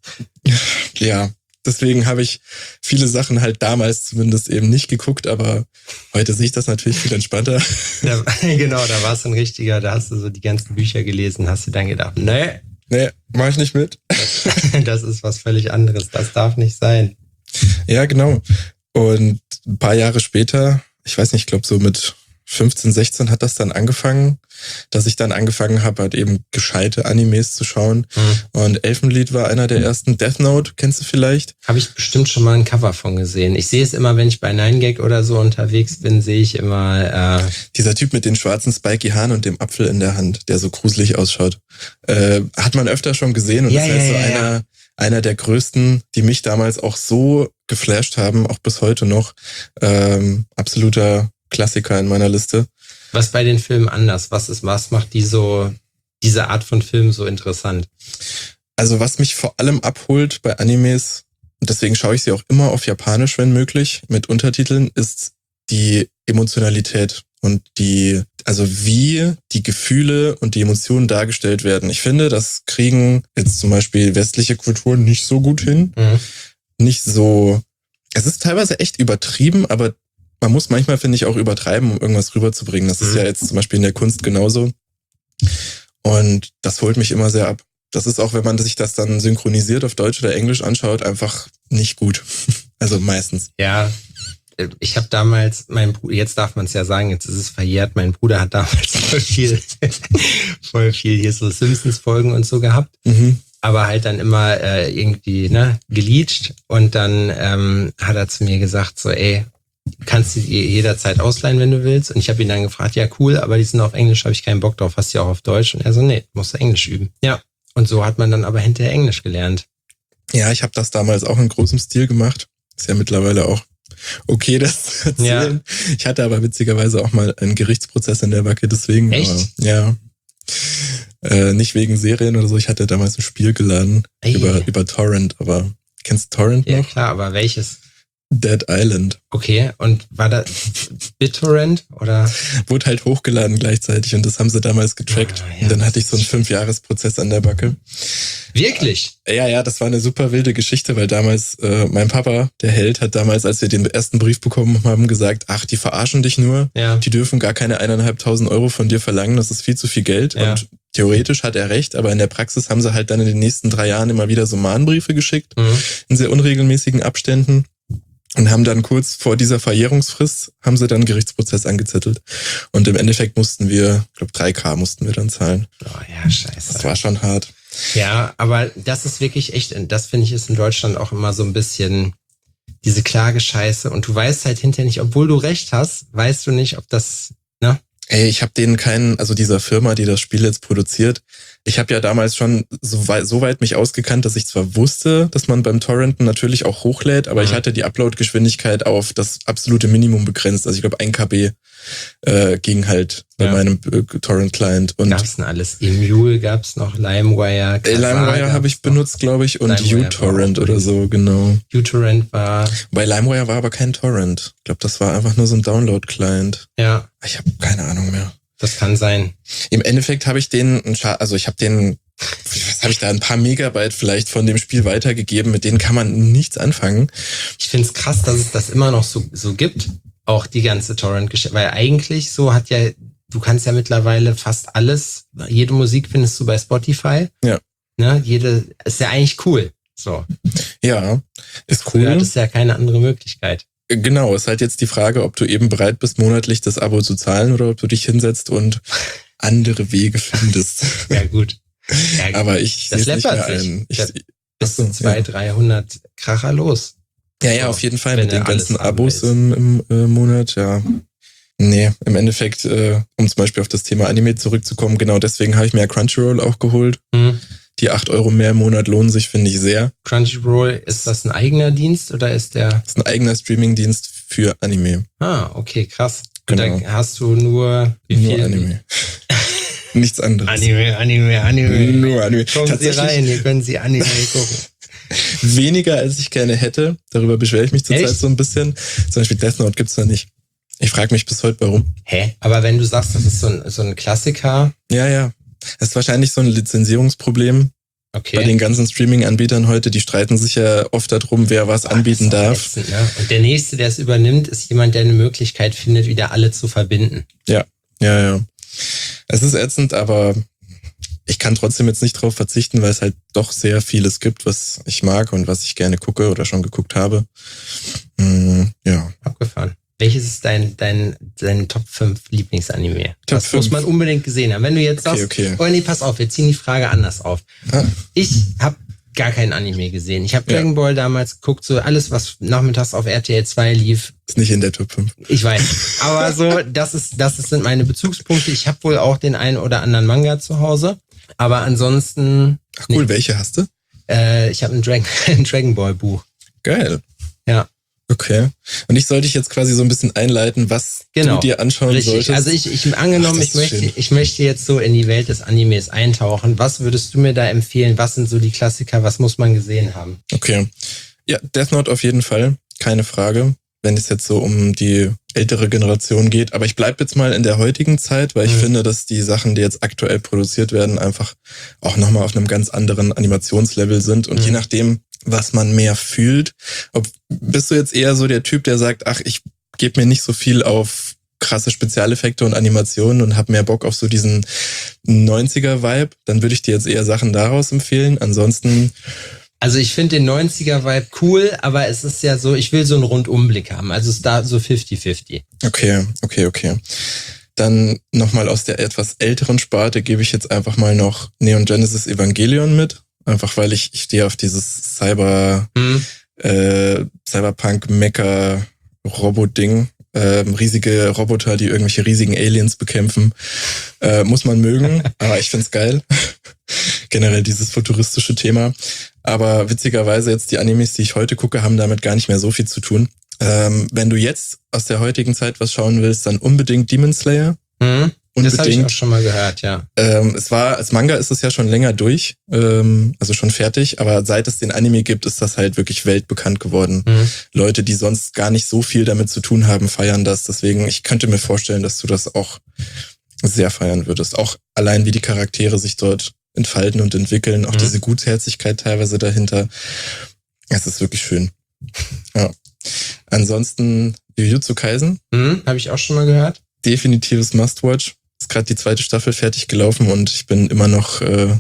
ja, deswegen habe ich viele Sachen halt damals zumindest eben nicht geguckt, aber heute sehe ich das natürlich viel entspannter. Ja, genau, da war es ein richtiger, da hast du so die ganzen Bücher gelesen, hast du dann gedacht, Nee, mach ich nicht mit. Das ist was völlig anderes. Das darf nicht sein. Ja, genau. Und ein paar Jahre später, ich weiß nicht, ich glaube so mit 15, 16 hat das dann angefangen, dass ich dann angefangen habe, halt eben gescheite Animes zu schauen. Und Elfenlied war einer der ersten. Death Note, kennst du vielleicht? Habe ich bestimmt schon mal ein Cover von gesehen. Ich sehe es immer, wenn ich bei 9gag oder so unterwegs bin, sehe ich immer... Dieser Typ mit den schwarzen spiky Haaren und dem Apfel in der Hand, der so gruselig ausschaut. Hat man öfter schon gesehen und Ja, das ist ja, halt so ja. einer der größten, die mich damals auch so geflasht haben, auch bis heute noch. Absoluter Klassiker in meiner Liste. Was bei den Filmen anders? Was macht diese Art von Film so interessant? Also was mich vor allem abholt bei Animes, und deswegen schaue ich sie auch immer auf Japanisch, wenn möglich, mit Untertiteln, ist die Emotionalität und wie die Gefühle und die Emotionen dargestellt werden. Ich finde, das kriegen jetzt zum Beispiel westliche Kulturen nicht so gut hin. Nicht so, es ist teilweise echt übertrieben, aber man muss manchmal, finde ich, auch übertreiben, um irgendwas rüberzubringen. Das ist ja jetzt zum Beispiel in der Kunst genauso. Und das holt mich immer sehr ab. Das ist auch, wenn man sich das dann synchronisiert auf Deutsch oder Englisch anschaut, einfach nicht gut. Also meistens. Ja, ich habe damals, jetzt darf man es ja sagen, jetzt ist es verjährt, mein Bruder hat damals voll viel hier so Simpsons-Folgen und so gehabt. Aber halt dann immer irgendwie geleacht. Und dann hat er zu mir gesagt, so kannst du die jederzeit ausleihen, wenn du willst. Und ich habe ihn dann gefragt, ja cool, aber die sind auf Englisch, habe ich keinen Bock drauf, hast du ja auch auf Deutsch? Und er so, nee, musst du Englisch üben. Ja, und so hat man dann aber hinterher Englisch gelernt. Ja, ich habe das damals auch in großem Stil gemacht. Ist ja mittlerweile auch okay, das zu erzählen. Ja. Ich hatte aber witzigerweise auch mal einen Gerichtsprozess in der Backe, deswegen. Echt? Aber, ja. Nicht wegen Serien oder so, ich hatte damals ein Spiel geladen über Torrent, aber kennst du Torrent noch? Ja klar, aber welches? Dead Island. Okay, und war das BitTorrent oder? Wurde halt hochgeladen gleichzeitig und das haben sie damals getrackt. Und dann hatte ich so einen 5-Jahres-Prozess an der Backe. Wirklich? Ja, das war eine super wilde Geschichte, weil damals mein Papa, der Held, hat damals, als wir den ersten Brief bekommen haben, gesagt, ach, die verarschen dich nur, die dürfen gar keine 1.500 Euro von dir verlangen, das ist viel zu viel Geld. Ja. Und theoretisch hat er recht, aber in der Praxis haben sie halt dann in den nächsten 3 Jahren immer wieder so Mahnbriefe geschickt, in sehr unregelmäßigen Abständen. Und haben dann kurz vor dieser Verjährungsfrist, haben sie dann einen Gerichtsprozess angezettelt. Und im Endeffekt mussten wir, ich glaube 3.000 mussten wir dann zahlen. Oh ja, scheiße. Das war schon hart. Ja, aber das ist wirklich echt, das finde ich ist in Deutschland auch immer so ein bisschen diese Klagescheiße. Und du weißt halt hinterher nicht, obwohl du recht hast, weißt du nicht, ob das, ne? Ey, ich habe denen also dieser Firma, die das Spiel jetzt produziert, ich habe ja damals schon so weit mich ausgekannt, dass ich zwar wusste, dass man beim Torrenten natürlich auch hochlädt, aber ich hatte die Upload-Geschwindigkeit auf das absolute Minimum begrenzt. Also ich glaube 1 KB ging halt bei meinem Torrent-Client. Gab's denn alles? Emule gab's noch, LimeWire. LimeWire habe ich benutzt, glaube ich, und uTorrent oder so, genau. uTorrent war... Bei LimeWire war aber kein Torrent. Ich glaube, das war einfach nur so ein Download-Client. Ja. Ich habe keine Ahnung mehr. Das kann sein. Im Endeffekt habe ich was habe ich da, ein paar Megabyte vielleicht von dem Spiel weitergegeben, mit denen kann man nichts anfangen. Ich finde es krass, dass es das immer noch so gibt, auch die ganze Torrent-Geschichte, weil eigentlich so du kannst ja mittlerweile fast alles, jede Musik findest du bei Spotify. Ja. Ne, ist ja eigentlich cool. So. Ja, ist cool. Du hattest ja keine andere Möglichkeit. Genau, ist halt jetzt die Frage, ob du eben bereit bist, monatlich das Abo zu zahlen oder ob du dich hinsetzt und andere Wege findest. Ja, gut. Ja, aber ich das läppert sich. Bis 200-300 Kracher los. Ja, auf jeden Fall mit den ganzen Abos im Monat, ja. Nee, im Endeffekt, um zum Beispiel auf das Thema Anime zurückzukommen, genau deswegen habe ich mir ja Crunchyroll auch geholt. Die 8 Euro mehr im Monat lohnen sich, finde ich sehr. Crunchyroll, ist das ein eigener Dienst oder ist der? Das ist ein eigener Streaming-Dienst für Anime. Ah, okay, krass. Genau. Und da hast du nur wie viel? Nur Anime. Nichts anderes. Anime. Nur Anime. Kommen Sie rein, hier können Sie Anime gucken. Weniger, als ich gerne hätte. Darüber beschwere ich mich zurzeit so ein bisschen. Zum Beispiel Death Note gibt's da nicht. Ich frage mich bis heute, warum. Hä? Aber wenn du sagst, das ist so ein Klassiker. Ja. Das ist wahrscheinlich so ein Lizenzierungsproblem. Okay. Bei den ganzen Streaming-Anbietern heute, die streiten sich ja oft darum, wer was anbieten darf. Ätzend, ne? Und der Nächste, der es übernimmt, ist jemand, der eine Möglichkeit findet, wieder alle zu verbinden. Ja. Es ist ätzend, aber ich kann trotzdem jetzt nicht drauf verzichten, weil es halt doch sehr vieles gibt, was ich mag und was ich gerne gucke oder schon geguckt habe. Ja. Abgefahren. Welches ist dein Top 5 Lieblingsanime? Das 5. muss man unbedingt gesehen haben. Wenn du jetzt sagst, oh nee, pass auf, wir ziehen die Frage anders auf. Ich habe gar kein Anime gesehen. Ich habe Dragon Ball damals geguckt, so alles, was nachmittags auf RTL 2 lief. Ist nicht in der Top 5. Ich weiß. Aber so, sind meine Bezugspunkte. Ich habe wohl auch den einen oder anderen Manga zu Hause. Aber ansonsten. Ach cool, welche hast du? Ich habe ein Dragon Ball Buch. Geil. Ja. Okay. Und ich soll dich jetzt quasi so ein bisschen einleiten, was du dir anschauen solltest. Also ich möchte jetzt so in die Welt des Animes eintauchen. Was würdest du mir da empfehlen? Was sind so die Klassiker? Was muss man gesehen haben? Okay. Ja, Death Note auf jeden Fall. Keine Frage. Wenn es jetzt so um die ältere Generation geht. Aber ich bleib jetzt mal in der heutigen Zeit, weil ich finde, dass die Sachen, die jetzt aktuell produziert werden, einfach auch nochmal auf einem ganz anderen Animationslevel sind. Und je nachdem, was man mehr fühlt, bist du jetzt eher so der Typ, der sagt, ach, ich gebe mir nicht so viel auf krasse Spezialeffekte und Animationen und habe mehr Bock auf so diesen 90er-Vibe, dann würde ich dir jetzt eher Sachen daraus empfehlen. Ansonsten... Also ich finde den 90er-Vibe cool, aber es ist ja so, ich will so einen Rundumblick haben. Also es ist da so 50-50. Okay. Dann nochmal aus der etwas älteren Sparte gebe ich jetzt einfach mal noch Neon Genesis Evangelion mit. Einfach weil ich stehe auf dieses Cyberpunk-Mecha-Robot-Ding. Riesige Roboter, die irgendwelche riesigen Aliens bekämpfen. Muss man mögen, aber ich find's geil. Generell dieses futuristische Thema. Aber witzigerweise jetzt die Animes, die ich heute gucke, haben damit gar nicht mehr so viel zu tun. Wenn du jetzt aus der heutigen Zeit was schauen willst, dann unbedingt Demon Slayer. Das habe ich auch schon mal gehört, ja. Als Manga ist es ja schon länger durch, also schon fertig, aber seit es den Anime gibt, ist das halt wirklich weltbekannt geworden. Leute, die sonst gar nicht so viel damit zu tun haben, feiern das. Deswegen, ich könnte mir vorstellen, dass du das auch sehr feiern würdest. Auch allein, wie die Charaktere sich dort entfalten und entwickeln, auch diese Gutherzigkeit teilweise dahinter. Es ist wirklich schön. Ja. Ansonsten Jujutsu Kaisen. Habe ich auch schon mal gehört. Definitives Must-Watch. Ist gerade die 2. Staffel fertig gelaufen und ich bin immer noch,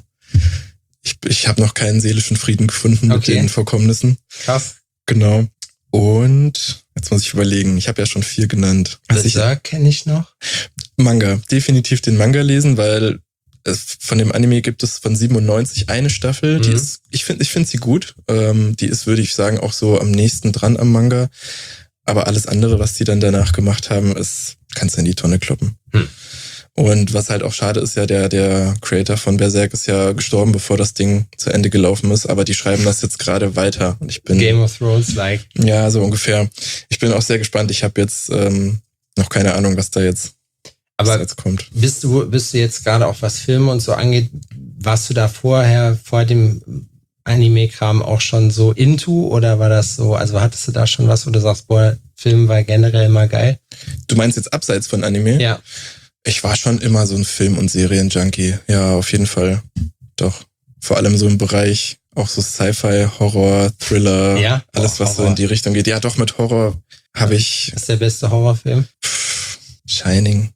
ich habe noch keinen seelischen Frieden gefunden mit den Vorkommnissen. Krass. Genau. Und jetzt muss ich überlegen, ich habe ja schon 4 genannt. Berserk kenne ich noch. Manga. Definitiv den Manga lesen, weil von dem Anime gibt es von 97 eine Staffel. Die ist, ich finde sie gut. Die ist, würde ich sagen, auch so am nächsten dran am Manga. Aber alles andere, was die dann danach gemacht haben, kannst du in die Tonne kloppen. Und was halt auch schade ist, ja, der Creator von Berserk ist ja gestorben, bevor das Ding zu Ende gelaufen ist. Aber die schreiben das jetzt gerade weiter. Und ich bin Game of Thrones like. Ja, so ungefähr. Ich bin auch sehr gespannt. Ich habe jetzt noch keine Ahnung, was da jetzt kommt. Bist du jetzt gerade auch, was Filme und so angeht, warst du da vor dem Anime-Kram auch schon so into oder war das so, also hattest du da schon was, wo du sagst, boah, Film war generell immer geil? Du meinst jetzt abseits von Anime? Ja. Ich war schon immer so ein Film- und Serien-Junkie. Ja, auf jeden Fall. Doch. Vor allem so im Bereich auch so Sci-Fi, Horror, Thriller, alles was so in die Richtung geht. Ja, doch, mit Horror habe ich... Was ist der beste Horrorfilm? Shining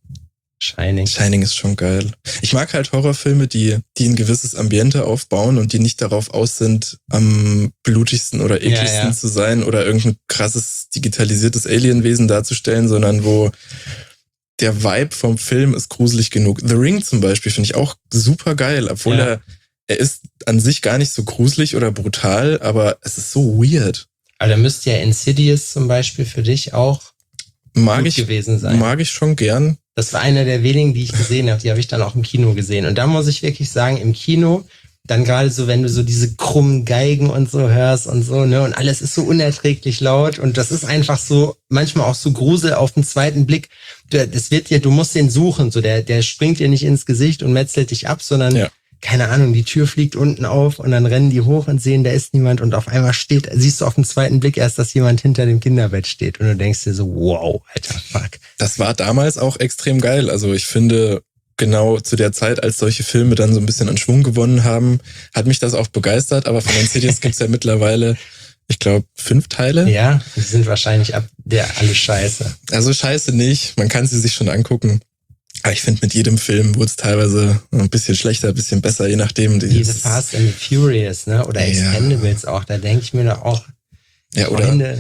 ist schon geil. Ich mag halt Horrorfilme, die ein gewisses Ambiente aufbauen und die nicht darauf aus sind, am blutigsten oder ekligsten zu sein oder irgendein krasses digitalisiertes Alienwesen darzustellen, sondern wo der Vibe vom Film ist gruselig genug. The Ring zum Beispiel finde ich auch super geil, obwohl er ist an sich gar nicht so gruselig oder brutal, aber es ist so weird. Aber da müsste ja Insidious zum Beispiel für dich auch gut gewesen sein. Mag ich schon gern. Das war einer der wenigen, die ich gesehen habe. Die habe ich dann auch im Kino gesehen. Und da muss ich wirklich sagen, im Kino, dann gerade so, wenn du so diese krummen Geigen und so hörst und so, ne, und alles ist so unerträglich laut und das ist einfach so, manchmal auch so Grusel auf den zweiten Blick. Du musst den suchen, so, der springt dir nicht ins Gesicht und metzelt dich ab, sondern, keine Ahnung, die Tür fliegt unten auf und dann rennen die hoch und sehen, da ist niemand und auf einmal siehst du auf den zweiten Blick erst, dass jemand hinter dem Kinderbett steht und du denkst dir so, wow, alter Fuck. Das war damals auch extrem geil. Also ich finde, genau zu der Zeit, als solche Filme dann so ein bisschen an Schwung gewonnen haben, hat mich das auch begeistert, aber von Insidious gibt's ja mittlerweile, ich glaube, 5 Teile. Ja, die sind wahrscheinlich alle scheiße. Also scheiße nicht, man kann sie sich schon angucken. Aber ich finde, mit jedem Film wurde es teilweise ein bisschen schlechter, ein bisschen besser, je nachdem. Diese Fast and the Furious, ne? Oder Expendables auch, da denke ich mir doch auch, ja, Freunde.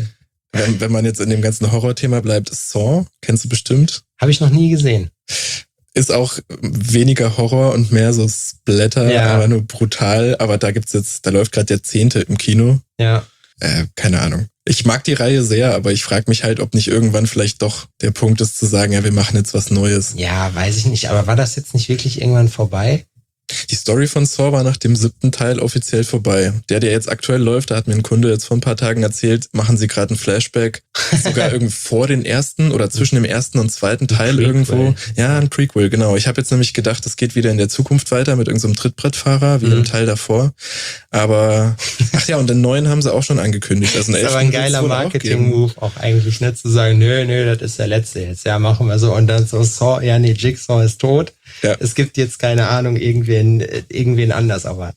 wenn man jetzt in dem ganzen Horrorthema bleibt, Saw, kennst du bestimmt? Habe ich noch nie gesehen. Ist auch weniger Horror und mehr so Splatter, aber nur brutal. Aber da läuft gerade der 10. im Kino. Ja. Keine Ahnung. Ich mag die Reihe sehr, aber ich frage mich halt, ob nicht irgendwann vielleicht doch der Punkt ist zu sagen, ja, wir machen jetzt was Neues. Ja, weiß ich nicht. Aber war das jetzt nicht wirklich irgendwann vorbei? Die Story von Saw war nach dem 7. Teil offiziell vorbei. Der jetzt aktuell läuft, da hat mir ein Kunde jetzt vor ein paar Tagen erzählt, machen sie gerade ein Flashback, sogar irgendwie vor den ersten oder zwischen dem 1. und 2. Teil irgendwo. Ja, ein Prequel, genau. Ich habe jetzt nämlich gedacht, das geht wieder in der Zukunft weiter mit irgendeinem Trittbrettfahrer, wie im Teil davor. Aber, ach ja, und den neuen haben sie auch schon angekündigt. Also das ist aber ein geiler Marketing-Move auch eigentlich, ne? Zu sagen, nö, das ist der letzte jetzt. Ja, machen wir so. Und dann so Saw, ja, nee, Jigsaw ist tot. Ja. Es gibt jetzt, keine Ahnung, irgendwen anders, aber.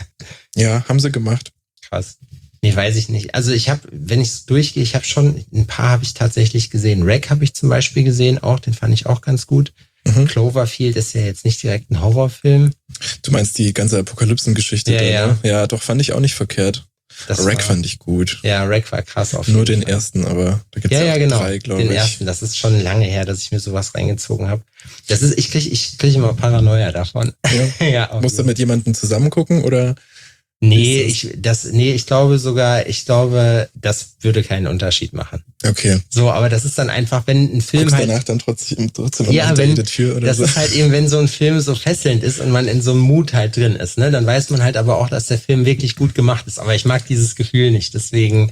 Ja, haben sie gemacht. Krass. Nee, weiß ich nicht. Also wenn ich es durchgehe, ich habe schon, ein paar habe ich tatsächlich gesehen. Wreck habe ich zum Beispiel gesehen, auch, den fand ich auch ganz gut. Cloverfield ist ja jetzt nicht direkt ein Horrorfilm. Du meinst die ganze Apokalypsen-Geschichte? Ja. Ne? Ja, doch, fand ich auch nicht verkehrt. Wreck fand ich gut. Ja, Wreck war krass auf jeden Nur den ersten, aber da gibt's ja genau. 3, glaube ich. Den ersten, das ist schon lange her, dass ich mir sowas reingezogen habe. Ich krieg immer Paranoia davon. Ja. Ja, musst du mit jemandem zusammen gucken oder? Nee, ich glaube, das würde keinen Unterschied machen. Okay. So, aber das ist dann einfach, wenn ein Film guckst halt danach dann trotzdem ja, wenn der Tür oder das so. ist halt eben, wenn so ein Film so fesselnd ist und man in so einem Mut halt drin ist, ne, dann weiß man halt aber auch, dass der Film wirklich gut gemacht ist. Aber ich mag dieses Gefühl nicht, deswegen.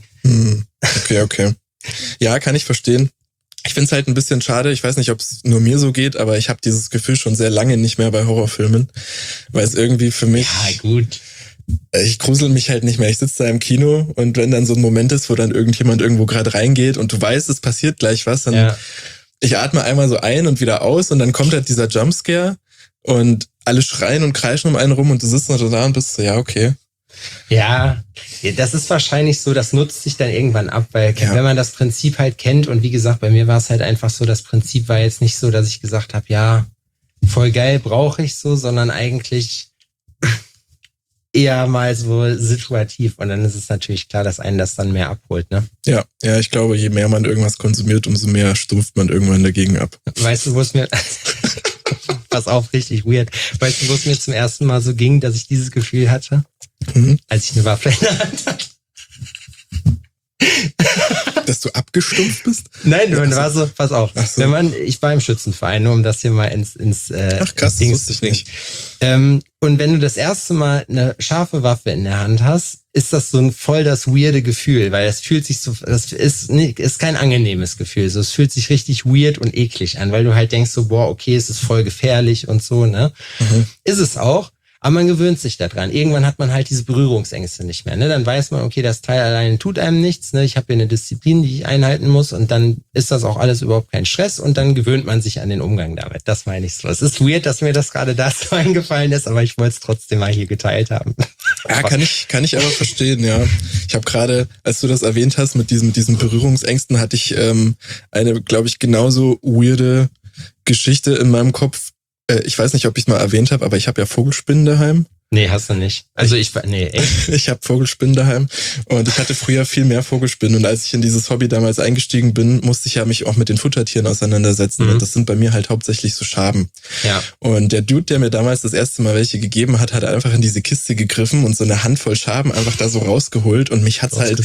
Okay. Ja, kann ich verstehen. Ich find's halt ein bisschen schade. Ich weiß nicht, ob es nur mir so geht, aber ich habe dieses Gefühl schon sehr lange nicht mehr bei Horrorfilmen, weil es irgendwie für mich. Ja, gut. Ich grusel mich halt nicht mehr. Ich sitze da im Kino und wenn dann so ein Moment ist, wo dann irgendjemand irgendwo gerade reingeht und du weißt, es passiert gleich was, dann ich atme einmal so ein und wieder aus und dann kommt halt dieser Jumpscare und alle schreien und kreischen um einen rum und du sitzt noch da und bist so, ja, okay. Ja, das ist wahrscheinlich so, das nutzt sich dann irgendwann ab, weil wenn man das Prinzip halt kennt und wie gesagt, bei mir war es halt einfach so, das Prinzip war jetzt nicht so, dass ich gesagt habe, ja, voll geil, brauche ich so, sondern eigentlich eher mal so situativ und dann ist es natürlich klar, dass einen das dann mehr abholt, ne? Ja, ich glaube, je mehr man irgendwas konsumiert, umso mehr stumpft man irgendwann dagegen ab. Weißt du, wo es mir, pass auf, richtig weird, weißt du, wo es mir zum ersten Mal so ging, dass ich dieses Gefühl hatte? Als ich eine Waffe in der Hand hatte. Dass du abgestumpft bist? Nein, man war so, pass auf. So. Ich war im Schützenverein, nur um das hier mal ins Ach krass, das wusste ich nicht. Und wenn du das erste Mal eine scharfe Waffe in der Hand hast, ist das so ein voll das weirde Gefühl, weil es fühlt sich so, das ist kein angenehmes Gefühl, so, es fühlt sich richtig weird und eklig an, weil du halt denkst so, boah, okay, es ist voll gefährlich und so, ne? Ist es auch. Aber man gewöhnt sich daran. Irgendwann hat man halt diese Berührungsängste nicht mehr. Ne? Dann weiß man, okay, das Teil alleine tut einem nichts. Ne? Ich habe hier eine Disziplin, die ich einhalten muss. Und dann ist das auch alles überhaupt kein Stress. Und dann gewöhnt man sich an den Umgang damit. Das meine ich so. Es ist weird, dass mir das gerade dazu eingefallen ist, aber ich wollte es trotzdem mal hier geteilt haben. Ja, kann ich aber verstehen, ja. Ich habe gerade, als du das erwähnt hast, mit diesen Berührungsängsten, hatte ich eine, glaube ich, genauso weirde Geschichte in meinem Kopf. Ich weiß nicht, ob ich es mal erwähnt habe, aber ich habe ja Vogelspinnen daheim. Nee, hast du nicht. Also echt? Ich habe Vogelspinnen daheim und ich hatte früher viel mehr Vogelspinnen und als ich in dieses Hobby damals eingestiegen bin, musste ich ja mich auch mit den Futtertieren auseinandersetzen und das sind bei mir halt hauptsächlich so Schaben. Ja. Und der Dude, der mir damals das erste Mal welche gegeben hat, hat einfach in diese Kiste gegriffen und so eine Handvoll Schaben einfach da so rausgeholt und mich hat's halt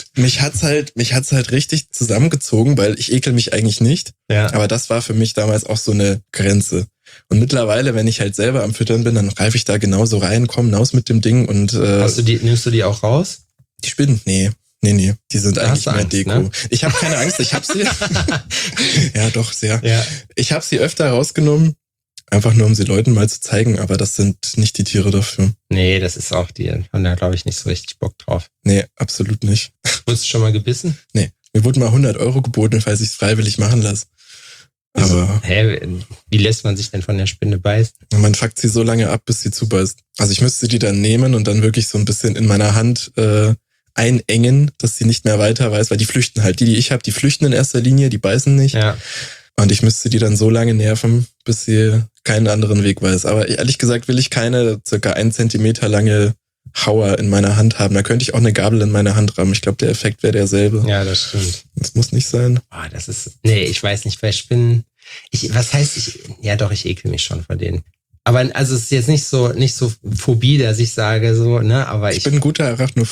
richtig zusammengezogen, weil ich ekel mich eigentlich nicht. Ja. Aber das war für mich damals auch so eine Grenze. Und mittlerweile, wenn ich halt selber am Füttern bin, dann greife ich da genauso rein, komm hinaus mit dem Ding und nimmst du die auch raus? Die Spinnen? Nee. Die sind eigentlich mehr Angst, Deko. Ne? Ich habe keine Angst, ich habe sie. Ja, doch, sehr. Ja. Ich habe sie öfter rausgenommen, einfach nur um sie Leuten mal zu zeigen, aber das sind nicht die Tiere dafür. Nee, das ist auch die, haben da glaube ich nicht so richtig Bock drauf. Nee, absolut nicht. Wurdest du schon mal gebissen? Nee, mir wurden mal 100 € geboten, falls ich es freiwillig machen lasse. Aber wie lässt man sich denn von der Spinne beißen? Man fuckt sie so lange ab, bis sie zubeißt. Also ich müsste die dann nehmen und dann wirklich so ein bisschen in meiner Hand einengen, dass sie nicht mehr weiter weiß, weil die flüchten halt. Die ich habe, die flüchten in erster Linie, die beißen nicht. Ja. Und ich müsste die dann so lange nerven, bis sie keinen anderen Weg weiß. Aber ehrlich gesagt will ich keine circa 1 Zentimeter lange Hauer in meiner Hand haben. Da könnte ich auch eine Gabel in meine Hand rammen. Ich glaube, der Effekt wäre derselbe. Ja, das stimmt. Das muss nicht sein. Nee, ich weiß nicht, bei Spinnen. Ich ekel mich schon vor denen. Aber also es ist jetzt nicht so Phobie, dass ich sage so, ne, aber ich bin ein guter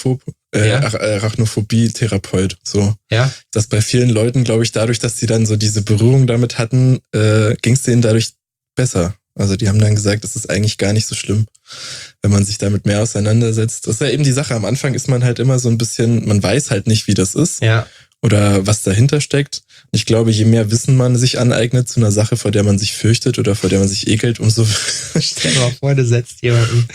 Arachnophobie-Therapeut, so. Ja. Dass bei vielen Leuten, glaube ich, dadurch, dass sie dann so diese Berührung damit hatten, ging es denen dadurch besser. Also die haben dann gesagt, das ist eigentlich gar nicht so schlimm, wenn man sich damit mehr auseinandersetzt. Das ist ja eben die Sache. Am Anfang ist man halt immer so ein bisschen, man weiß halt nicht, wie das ist. Ja. Oder was dahinter steckt. Und ich glaube, je mehr Wissen man sich aneignet zu einer Sache, vor der man sich fürchtet oder vor der man sich ekelt, umso... Stell dir mal vor, du setzt jemandem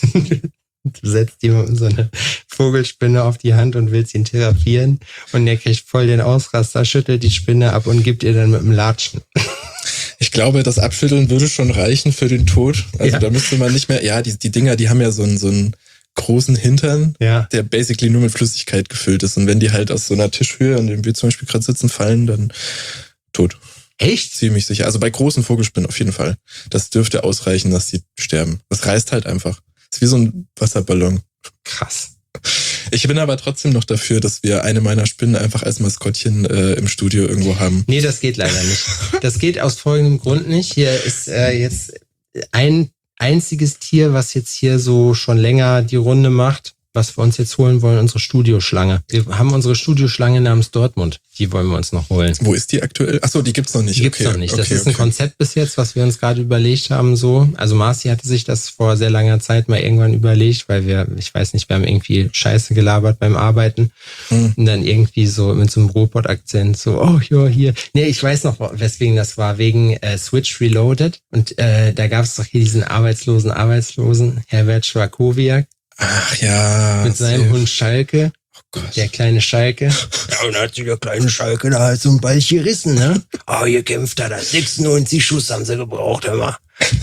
so eine Vogelspinne auf die Hand und willst ihn therapieren und der kriegt voll den Ausraster, schüttelt die Spinne ab und gibt ihr dann mit dem Latschen. Ich glaube, das Abschütteln würde schon reichen für den Tod. Also da müsste man nicht mehr... Ja, die Dinger, die haben ja so einen großen Hintern, der basically nur mit Flüssigkeit gefüllt ist. Und wenn die halt aus so einer Tischhöhe, an dem wir zum Beispiel gerade sitzen, fallen, dann tot. Echt? Ziemlich sicher. Also bei großen Vogelspinnen auf jeden Fall. Das dürfte ausreichen, dass die sterben. Das reißt halt einfach. Das ist wie so ein Wasserballon. Krass. Ich bin aber trotzdem noch dafür, dass wir eine meiner Spinnen einfach als Maskottchen im Studio irgendwo haben. Nee, das geht leider nicht. Das geht aus folgendem Grund nicht. Hier ist jetzt ein einziges Tier, was jetzt hier so schon länger die Runde macht, was wir uns jetzt holen wollen, unsere Studioschlange. Wir haben unsere Studioschlange namens Dortmund. Die wollen wir uns noch holen. Wo ist die aktuell? Achso, die gibt's noch nicht. Die gibt's noch nicht. Das ist ein Konzept bis jetzt, was wir uns gerade überlegt haben, so. Also Marci hatte sich das vor sehr langer Zeit mal irgendwann überlegt, weil wir haben irgendwie Scheiße gelabert beim Arbeiten. Und dann irgendwie so mit so einem Robot-Akzent so, oh ja, hier. Nee, ich weiß noch, weswegen das war. Wegen Switch Reloaded. Und da gab's doch hier diesen Arbeitslosen, Herbert Schwakowiak. Ach ja. Mit seinem Hund Schalke. Oh Gott. Der kleine Schalke. Ja, und dann hat sich der kleine Schalke da halt so ein Ball gerissen, ne? Oh, hier kämpft er da. 96 Schuss haben sie gebraucht, immer.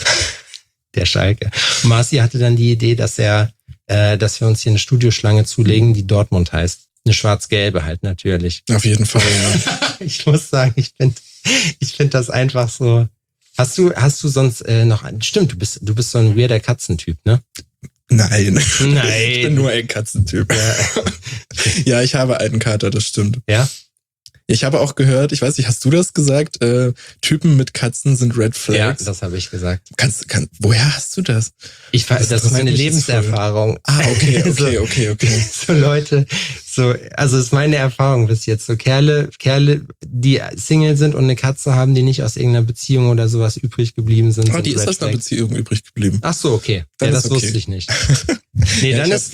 Der Schalke. Marci hatte dann die Idee, dass wir uns hier eine Studioschlange zulegen, die Dortmund heißt. Eine schwarz-gelbe halt, natürlich. Auf jeden Fall, ja. Ich muss sagen, ich find das einfach so. Hast du sonst noch stimmt, du bist so ein weirder Katzentyp, ne? Nein. Ich bin nur ein Katzentyp. Ja, ich habe einen Kater, das stimmt. Ja? Ich habe auch gehört, ich weiß nicht, hast du das gesagt? Typen mit Katzen sind Red Flags. Ja, das habe ich gesagt. Woher hast du das? Das ist meine Lebenserfahrung. Okay. So Leute, also ist meine Erfahrung bis jetzt. So Kerle, die Single sind und eine Katze haben, die nicht aus irgendeiner Beziehung oder sowas übrig geblieben sind. Die ist aus einer Beziehung übrig geblieben. Ach so, okay. Das wusste ich nicht. Nee, dann ist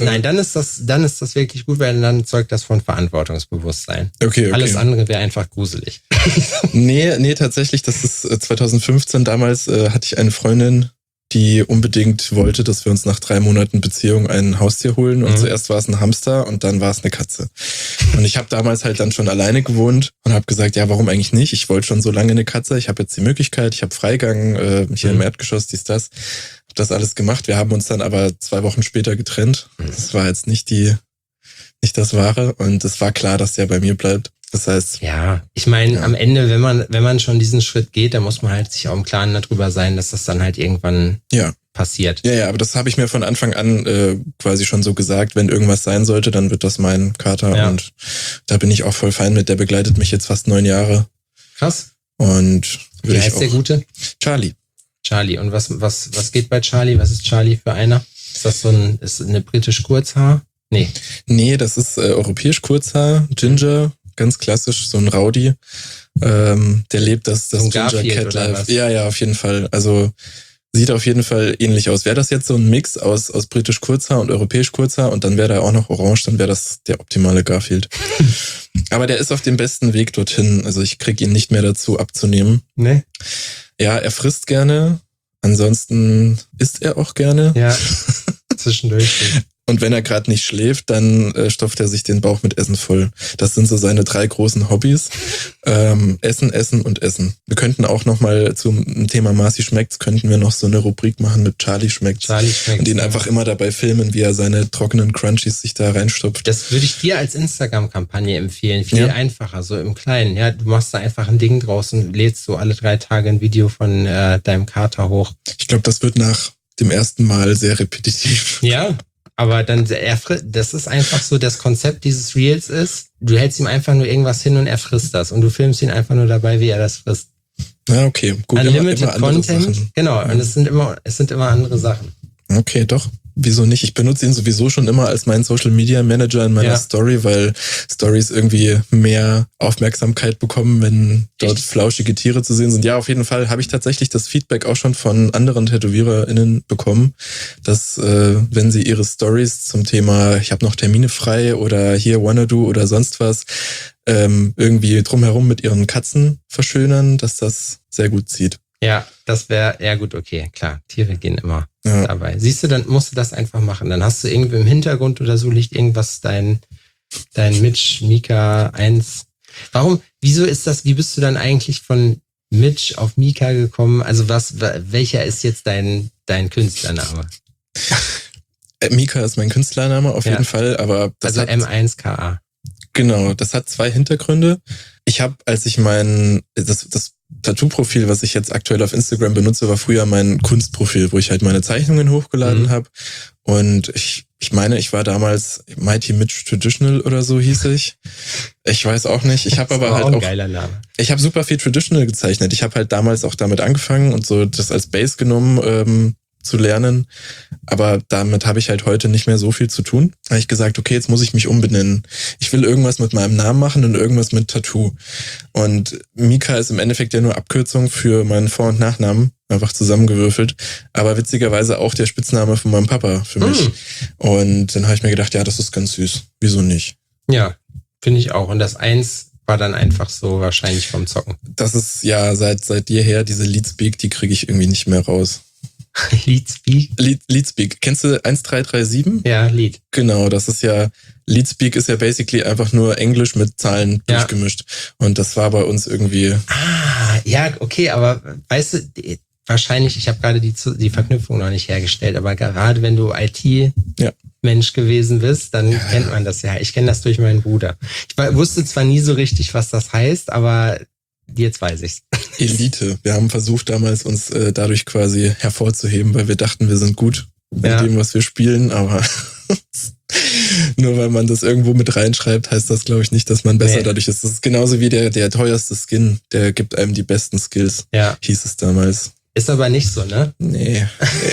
das wirklich gut, weil dann zeugt das von Verantwortungsbewusstsein. Okay. Alles andere wäre einfach gruselig. Nee, tatsächlich, das ist 2015. Damals hatte ich eine Freundin, die unbedingt wollte, dass wir uns nach 3 Monaten Beziehung ein Haustier holen. Und zuerst war es ein Hamster und dann war es eine Katze. Und ich habe damals halt dann schon alleine gewohnt und habe gesagt, ja, warum eigentlich nicht? Ich wollte schon so lange eine Katze. Ich habe jetzt die Möglichkeit, ich habe Freigang hier im Erdgeschoss, das. Hab das alles gemacht. Wir haben uns dann aber 2 Wochen später getrennt. Das war jetzt nicht das Wahre. Und es war klar, dass der bei mir bleibt. Das heißt... Ja, ich meine, am Ende, wenn man schon diesen Schritt geht, dann muss man halt sich auch im Klaren darüber sein, dass das dann halt irgendwann passiert. Ja, aber das habe ich mir von Anfang an quasi schon so gesagt. Wenn irgendwas sein sollte, dann wird das mein Kater. Ja. Und da bin ich auch voll fein mit. Der begleitet mich jetzt fast 9 Jahre. Krass. Und wie heißt der Gute? Charlie. Und was geht bei Charlie? Was ist Charlie für einer? Ist das ist eine britisch Kurzhaar? Nee, das ist europäisch Kurzhaar, Ginger, ganz klassisch, so ein Rowdy. Der lebt das Ginger Cat Life. Ja, auf jeden Fall. Also sieht auf jeden Fall ähnlich aus. Wäre das jetzt so ein Mix aus britisch Kurzhaar und europäisch Kurzhaar und dann wäre da auch noch orange, dann wäre das der optimale Garfield. Aber der ist auf dem besten Weg dorthin. Also ich kriege ihn nicht mehr dazu abzunehmen. Nee. Ja, er frisst gerne. Ansonsten isst er auch gerne. Ja, zwischendurch. Und wenn er gerade nicht schläft, dann stopft er sich den Bauch mit Essen voll. Das sind so seine 3 großen Hobbys. Essen und Essen. Wir könnten auch nochmal zum Thema Marci schmeckt's, könnten wir noch so eine Rubrik machen mit Charlie schmeckt's. Und ihn einfach immer dabei filmen, wie er seine trockenen Crunchies sich da reinstopft. Das würde ich dir als Instagram-Kampagne empfehlen. Viel einfacher, so im Kleinen. Ja, du machst da einfach ein Ding draus und lädst so alle 3 Tage ein Video von deinem Kater hoch. Ich glaube, das wird nach dem ersten Mal sehr repetitiv. Ja. aber dann, das ist einfach so, das Konzept dieses Reels ist, du hältst ihm einfach nur irgendwas hin und er frisst das und du filmst ihn einfach nur dabei, wie er das frisst. Ja, okay. Gut, Unlimited immer Content, Sachen. genau, und es sind immer andere Sachen. Okay, doch. Wieso nicht? Ich benutze ihn sowieso schon immer als meinen Social Media Manager in meiner Story, weil Stories irgendwie mehr Aufmerksamkeit bekommen, wenn dort flauschige Tiere zu sehen sind. Ja, auf jeden Fall habe ich tatsächlich das Feedback auch schon von anderen TätowiererInnen bekommen, dass wenn sie ihre Stories zum Thema ich habe noch Termine frei oder hier wanna do oder sonst was irgendwie drumherum mit ihren Katzen verschönern, dass das sehr gut zieht. Ja, das wäre, ja gut, okay, klar, Tiere gehen immer dabei. Siehst du, dann musst du das einfach machen. Dann hast du irgendwie im Hintergrund oder so liegt irgendwas, dein Mitch, Mika 1. Wieso ist das, wie bist du dann eigentlich von Mitch auf Mika gekommen? Also welcher ist jetzt dein Künstlername? Mika ist mein Künstlername auf jeden Fall, aber das also M1KA. Genau, das hat zwei Hintergründe. Ich habe, als ich das Tattoo-Profil, was ich jetzt aktuell auf Instagram benutze, war früher mein Kunstprofil, wo ich halt meine Zeichnungen hochgeladen habe. Und ich meine, ich war damals Mighty Mitch Traditional oder so hieß ich. Ich weiß auch nicht. Ich habe aber halt auch ein geiler Name. Ich habe super viel Traditional gezeichnet. Ich habe halt damals auch damit angefangen und so das als Base genommen, zu lernen. Aber damit habe ich halt heute nicht mehr so viel zu tun. Da habe ich gesagt, okay, jetzt muss ich mich umbenennen. Ich will irgendwas mit meinem Namen machen und irgendwas mit Tattoo. Und Mika ist im Endeffekt ja nur Abkürzung für meinen Vor- und Nachnamen, einfach zusammengewürfelt. Aber witzigerweise auch der Spitzname von meinem Papa für mich. Und dann habe ich mir gedacht, ja, das ist ganz süß. Wieso nicht? Ja, finde ich auch. Und das 1 war dann einfach so wahrscheinlich vom Zocken. Das ist ja seit jeher diese Leadspeak, die kriege ich irgendwie nicht mehr raus. Leadspeak? Leadspeak. Kennst du 1337? Ja, Lead. Genau, das ist ja, Leadspeak ist ja basically einfach nur Englisch mit Zahlen durchgemischt. Und das war bei uns irgendwie... Ja, okay, aber weißt du, wahrscheinlich, ich habe gerade die Verknüpfung noch nicht hergestellt, aber gerade wenn du IT-Mensch gewesen bist, dann kennt man das ja. Ich kenne das durch meinen Bruder. Ich wusste zwar nie so richtig, was das heißt, aber jetzt weiß ich's. Elite. Wir haben versucht damals uns dadurch quasi hervorzuheben, weil wir dachten, wir sind gut in dem, was wir spielen, aber nur weil man das irgendwo mit reinschreibt, heißt das, glaube ich, nicht, dass man besser dadurch ist. Das ist genauso wie der teuerste Skin, der gibt einem die besten Skills, hieß es damals. Ist aber nicht so, ne? Nee.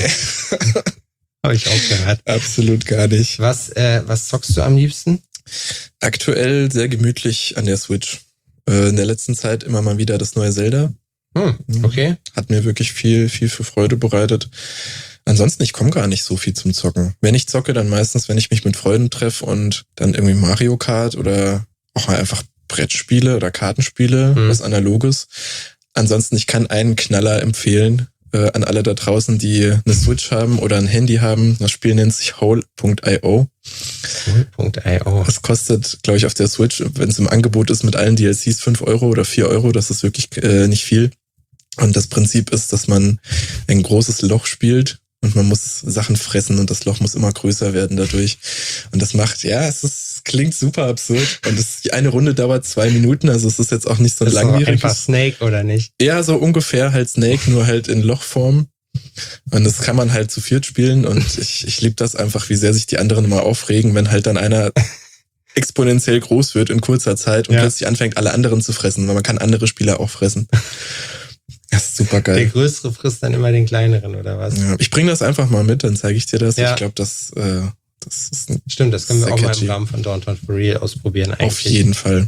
Habe ich auch gehört. Absolut gar nicht. Was zockst du am liebsten? Aktuell sehr gemütlich an der Switch. In der letzten Zeit immer mal wieder das neue Zelda. Okay. Hat mir wirklich viel für Freude bereitet. Ansonsten, ich komme gar nicht so viel zum Zocken. Wenn ich zocke, dann meistens, wenn ich mich mit Freunden treffe und dann irgendwie Mario Kart oder auch mal einfach Brettspiele oder Kartenspiele, was Analoges. Ansonsten, ich kann einen Knaller empfehlen an alle da draußen, die eine Switch haben oder ein Handy haben. Das Spiel nennt sich Hole.io. Hole.io. Das kostet, glaube ich, auf der Switch, wenn es im Angebot ist, mit allen DLCs 5 Euro oder 4 Euro. Das ist wirklich nicht viel. Und das Prinzip ist, dass man ein großes Loch spielt und man muss Sachen fressen und das Loch muss immer größer werden dadurch. Und das macht, klingt super absurd. Und die eine Runde dauert 2 Minuten, also es ist jetzt auch nicht so ein langwieriges. Einfach Snake, oder nicht? Ja, so ungefähr halt Snake, nur halt in Lochform. Und das kann man halt zu viert spielen und ich liebe das einfach, wie sehr sich die anderen immer aufregen, wenn halt dann einer exponentiell groß wird in kurzer Zeit und plötzlich anfängt, alle anderen zu fressen, weil man kann andere Spieler auch fressen. Das ist super geil. Der Größere frisst dann immer den Kleineren, oder was? Ja, ich bringe das einfach mal mit, dann zeige ich dir das. Ja. Ich glaube, das ist stimmt, das können wir auch mal im Rahmen von Downtown for Real ausprobieren eigentlich. Auf jeden Fall.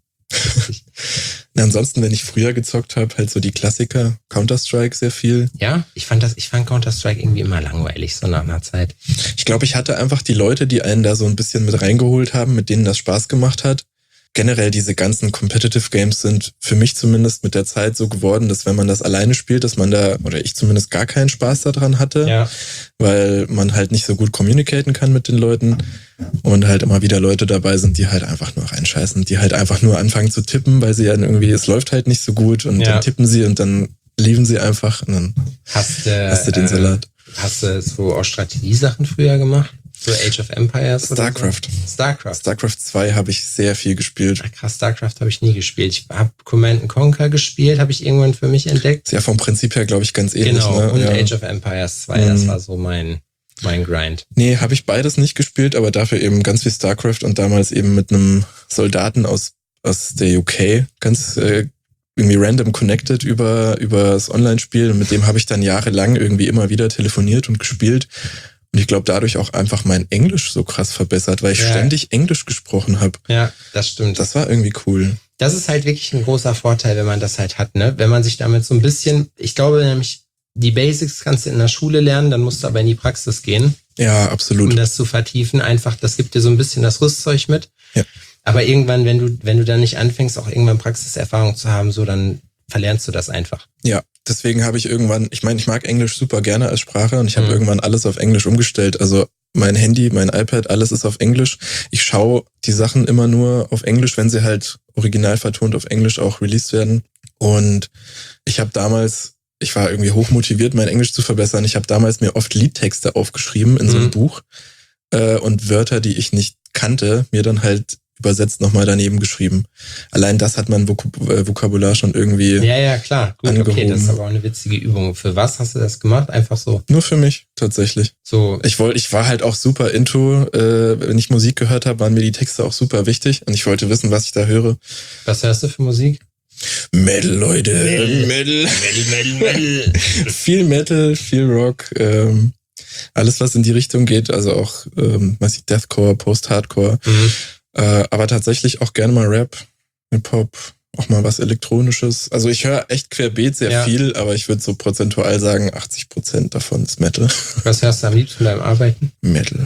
Ansonsten, wenn ich früher gezockt habe, halt so die Klassiker, Counter-Strike sehr viel. Ja, ich fand Counter-Strike irgendwie immer langweilig, so nach einer Zeit. Ich glaube, ich hatte einfach die Leute, die einen da so ein bisschen mit reingeholt haben, mit denen das Spaß gemacht hat. Generell diese ganzen Competitive Games sind für mich zumindest mit der Zeit so geworden, dass wenn man das alleine spielt, dass man da, oder ich zumindest gar keinen Spaß daran hatte, weil man halt nicht so gut communicaten kann mit den Leuten und halt immer wieder Leute dabei sind, die halt einfach nur reinscheißen, die halt einfach nur anfangen zu tippen, weil sie ja irgendwie, es läuft halt nicht so gut und dann tippen sie und dann lieben sie einfach und dann hast du den Salat. Hast du so auch Strategiesachen früher gemacht? So Age of Empires? StarCraft. StarCraft 2 habe ich sehr viel gespielt. Ach krass, StarCraft habe ich nie gespielt. Ich habe Command & Conquer gespielt, habe ich irgendwann für mich entdeckt. Ist ja vom Prinzip her, glaube ich, ganz ähnlich. Genau, ne? und Age of Empires 2, das war so mein... Minecraft? Nee, habe ich beides nicht gespielt, aber dafür eben ganz wie StarCraft und damals eben mit einem Soldaten aus der UK ganz irgendwie random connected über das Online-Spiel und mit dem habe ich dann jahrelang irgendwie immer wieder telefoniert und gespielt und ich glaube dadurch auch einfach mein Englisch so krass verbessert, weil ich ständig Englisch gesprochen habe. Ja, das stimmt. Das war irgendwie cool. Das ist halt wirklich ein großer Vorteil, wenn man das halt hat, ne? Wenn man sich damit so ein bisschen, ich glaube nämlich, die Basics kannst du in der Schule lernen, dann musst du aber in die Praxis gehen. Ja, absolut. Um das zu vertiefen, einfach, das gibt dir so ein bisschen das Rüstzeug mit. Ja. Aber irgendwann, wenn du dann nicht anfängst, auch irgendwann Praxiserfahrung zu haben, so, dann verlernst du das einfach. Ja, deswegen habe ich irgendwann, ich mag Englisch super gerne als Sprache und ich habe irgendwann alles auf Englisch umgestellt. Also mein Handy, mein iPad, alles ist auf Englisch. Ich schaue die Sachen immer nur auf Englisch, wenn sie halt original vertont auf Englisch auch released werden. Und ich war irgendwie hochmotiviert, mein Englisch zu verbessern. Ich habe damals mir oft Liedtexte aufgeschrieben in so einem Buch und Wörter, die ich nicht kannte, mir dann halt übersetzt nochmal daneben geschrieben. Allein das hat mein Vokabular schon irgendwie Ja, klar. Gut, angehoben. Okay, das ist aber auch eine witzige Übung. Für was hast du das gemacht? Einfach so? Nur für mich, tatsächlich. So. Ich war halt auch super into, wenn ich Musik gehört habe, waren mir die Texte auch super wichtig und ich wollte wissen, was ich da höre. Was hörst du für Musik? Metal, Leute. Metal. Viel Metal, viel Rock, alles, was in die Richtung geht, also auch, Deathcore, Post-Hardcore. Aber tatsächlich auch gerne mal Rap, Hip-Hop, auch mal was Elektronisches. Also ich höre echt querbeet sehr viel, aber ich würde so prozentual sagen, 80% davon ist Metal. Was hörst du am liebsten beim Arbeiten? Metal.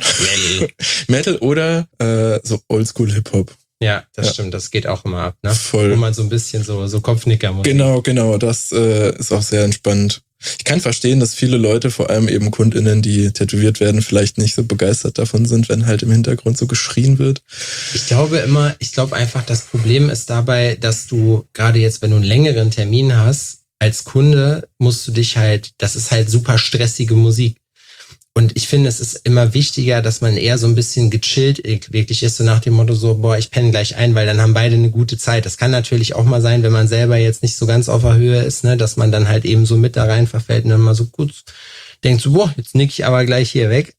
Metal oder so Oldschool Hip-Hop. Ja, das stimmt, das geht auch immer ab, ne? Voll. Wo man so ein bisschen so Kopfnicker-Musik. Genau, das ist auch sehr entspannt. Ich kann verstehen, dass viele Leute, vor allem eben KundInnen, die tätowiert werden, vielleicht nicht so begeistert davon sind, wenn halt im Hintergrund so geschrien wird. Ich glaube einfach, das Problem ist dabei, dass du gerade jetzt, wenn du einen längeren Termin hast, als Kunde musst du dich halt, das ist halt super stressige Musik. Und ich finde, es ist immer wichtiger, dass man eher so ein bisschen gechillt wirklich ist, so nach dem Motto so, boah, ich penne gleich ein, weil dann haben beide eine gute Zeit. Das kann natürlich auch mal sein, wenn man selber jetzt nicht so ganz auf der Höhe ist, ne, dass man dann halt eben so mit da rein verfällt und dann mal so kurz denkt so, boah, jetzt nick ich aber gleich hier weg.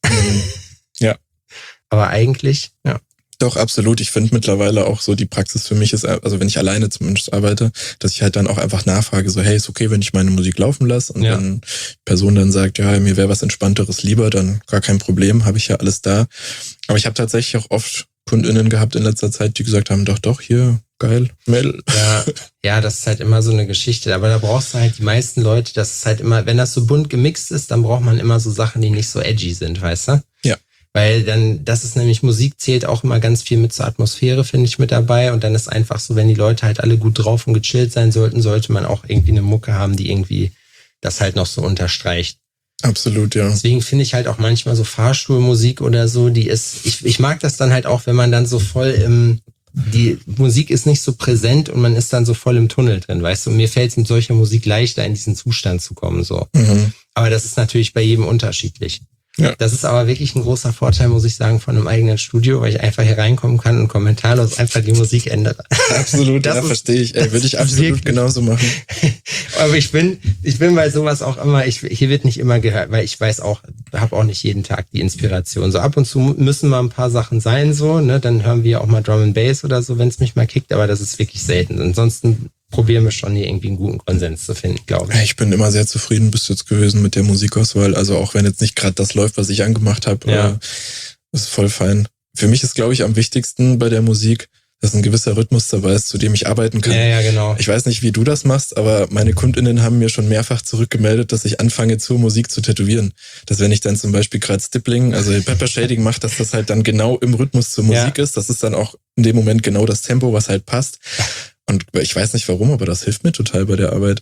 Ja. Aber eigentlich, ja. Doch, absolut. Ich finde mittlerweile auch so, die Praxis für mich ist, also wenn ich alleine zumindest arbeite, dass ich halt dann auch einfach nachfrage, so, hey, ist okay, wenn ich meine Musik laufen lasse? Und wenn die Person dann sagt, ja, mir wäre was Entspannteres lieber, dann gar kein Problem, habe ich ja alles da. Aber ich habe tatsächlich auch oft KundInnen gehabt in letzter Zeit, die gesagt haben, doch, hier, geil, Metal. Ja, das ist halt immer so eine Geschichte. Aber da brauchst du halt die meisten Leute, das ist halt immer, wenn das so bunt gemixt ist, dann braucht man immer so Sachen, die nicht so edgy sind, weißt du? Ja. Weil dann, das ist nämlich, Musik zählt auch immer ganz viel mit zur Atmosphäre, finde ich, mit dabei. Und dann ist einfach so, wenn die Leute halt alle gut drauf und gechillt sein sollten, sollte man auch irgendwie eine Mucke haben, die irgendwie das halt noch so unterstreicht. Absolut, ja. Deswegen finde ich halt auch manchmal so Fahrstuhlmusik oder so, die ist, ich mag das dann halt auch, wenn man dann so voll die Musik ist nicht so präsent und man ist dann so voll im Tunnel drin, weißt du? Und mir fällt es mit solcher Musik leichter, in diesen Zustand zu kommen, so. Aber das ist natürlich bei jedem unterschiedlich. Ja. Das ist aber wirklich ein großer Vorteil, muss ich sagen, von einem eigenen Studio, weil ich einfach hier reinkommen kann und kommentarlos einfach die Musik ändere. Absolut, ja, verstehe ich. Würde ich absolut wirklich genauso machen. Aber ich bin bei sowas auch immer, hier wird nicht immer gehört, weil ich weiß auch, habe auch nicht jeden Tag die Inspiration. So ab und zu müssen mal ein paar Sachen sein, so, ne, dann hören wir auch mal Drum and Bass oder so, wenn es mich mal kickt, aber das ist wirklich selten. Ansonsten probieren wir schon hier irgendwie einen guten Konsens zu finden, glaube ich. Ich bin immer sehr zufrieden bis jetzt gewesen mit der Musikauswahl. Also auch wenn jetzt nicht gerade das läuft, was ich angemacht habe, ist voll fein. Für mich ist, glaube ich, am wichtigsten bei der Musik, dass ein gewisser Rhythmus dabei ist, zu dem ich arbeiten kann. Ja, genau. Ich weiß nicht, wie du das machst, aber meine KundInnen haben mir schon mehrfach zurückgemeldet, dass ich anfange, zur Musik zu tätowieren. Dass wenn ich dann zum Beispiel gerade Stippling, also Pepper Shading mache, dass das halt dann genau im Rhythmus zur Musik ist. Das ist dann auch in dem Moment genau das Tempo, was halt passt. Und ich weiß nicht warum, aber das hilft mir total bei der Arbeit.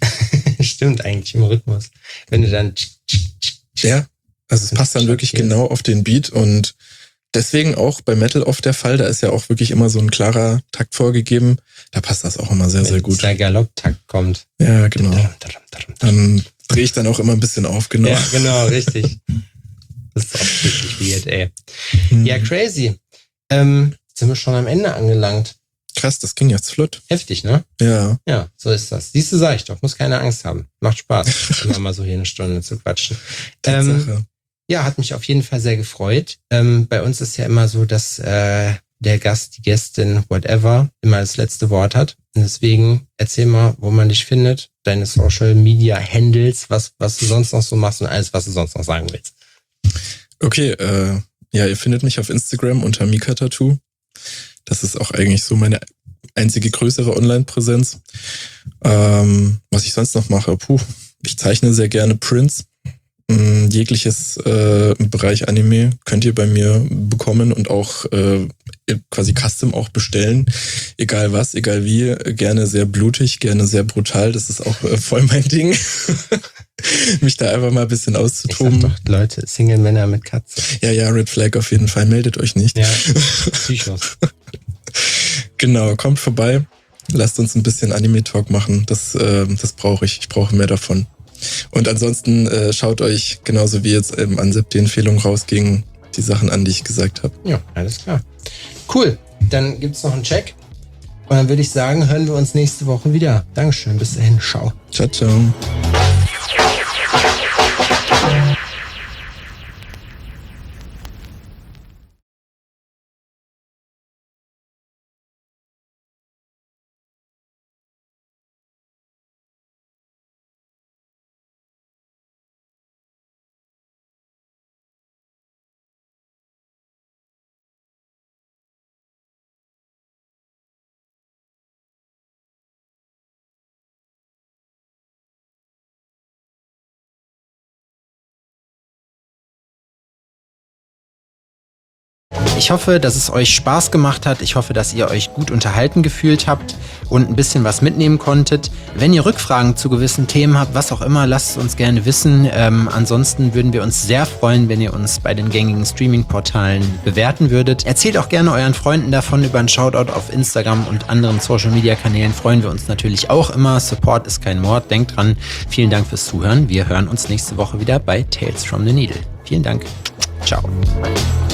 Stimmt eigentlich im Rhythmus. Wenn du dann... Ja, also es passt dann wirklich genau auf den Beat und deswegen auch bei Metal oft der Fall, da ist ja auch wirklich immer so ein klarer Takt vorgegeben. Da passt das auch immer sehr, sehr gut. Wenn der Galopptakt kommt. Ja, genau. Dann drehe ich dann auch immer ein bisschen auf, genau. Ja, genau, richtig. Das ist auch wirklich weird, ey. Ja, crazy. Sind wir schon am Ende angelangt. Krass, das ging jetzt flott. Heftig, ne? Ja. Ja, so ist das. Siehst du, sag ich doch, muss keine Angst haben. Macht Spaß, immer mal so hier eine Stunde zu quatschen. Ja, hat mich auf jeden Fall sehr gefreut. Bei uns ist ja immer so, dass der Gast, die Gästin, whatever, immer das letzte Wort hat. Und deswegen erzähl mal, wo man dich findet, deine Social Media Handles, was du sonst noch so machst und alles, was du sonst noch sagen willst. Okay, ihr findet mich auf Instagram unter Mika Tattoo. Das ist auch eigentlich so meine einzige größere Online-Präsenz. Was ich sonst noch mache, ich zeichne sehr gerne Prints. Jegliches im Bereich Anime könnt ihr bei mir bekommen und auch quasi custom auch bestellen. Egal was, egal wie. Gerne sehr blutig, gerne sehr brutal. Das ist auch voll mein Ding. Mich da einfach mal ein bisschen auszutoben. Ich sag doch, Leute, Single-Männer mit Katze. Ja, Red Flag auf jeden Fall. Meldet euch nicht. Ja, Psychos. Genau, kommt vorbei. Lasst uns ein bisschen Anime-Talk machen. Das brauche ich. Ich brauche mehr davon. Und ansonsten schaut euch, genauso wie jetzt an Sepp die Empfehlung rausging, die Sachen an, die ich gesagt habe. Ja, alles klar. Cool, dann gibt's noch einen Check. Und dann würde ich sagen, hören wir uns nächste Woche wieder. Dankeschön, bis dahin, ciao. Ciao, ciao. Ich hoffe, dass es euch Spaß gemacht hat. Ich hoffe, dass ihr euch gut unterhalten gefühlt habt und ein bisschen was mitnehmen konntet. Wenn ihr Rückfragen zu gewissen Themen habt, was auch immer, lasst es uns gerne wissen. Ansonsten würden wir uns sehr freuen, wenn ihr uns bei den gängigen Streaming-Portalen bewerten würdet. Erzählt auch gerne euren Freunden davon. Über einen Shoutout auf Instagram und anderen Social-Media-Kanälen freuen wir uns natürlich auch immer. Support ist kein Mord. Denkt dran. Vielen Dank fürs Zuhören. Wir hören uns nächste Woche wieder bei Tales from the Needle. Vielen Dank. Ciao.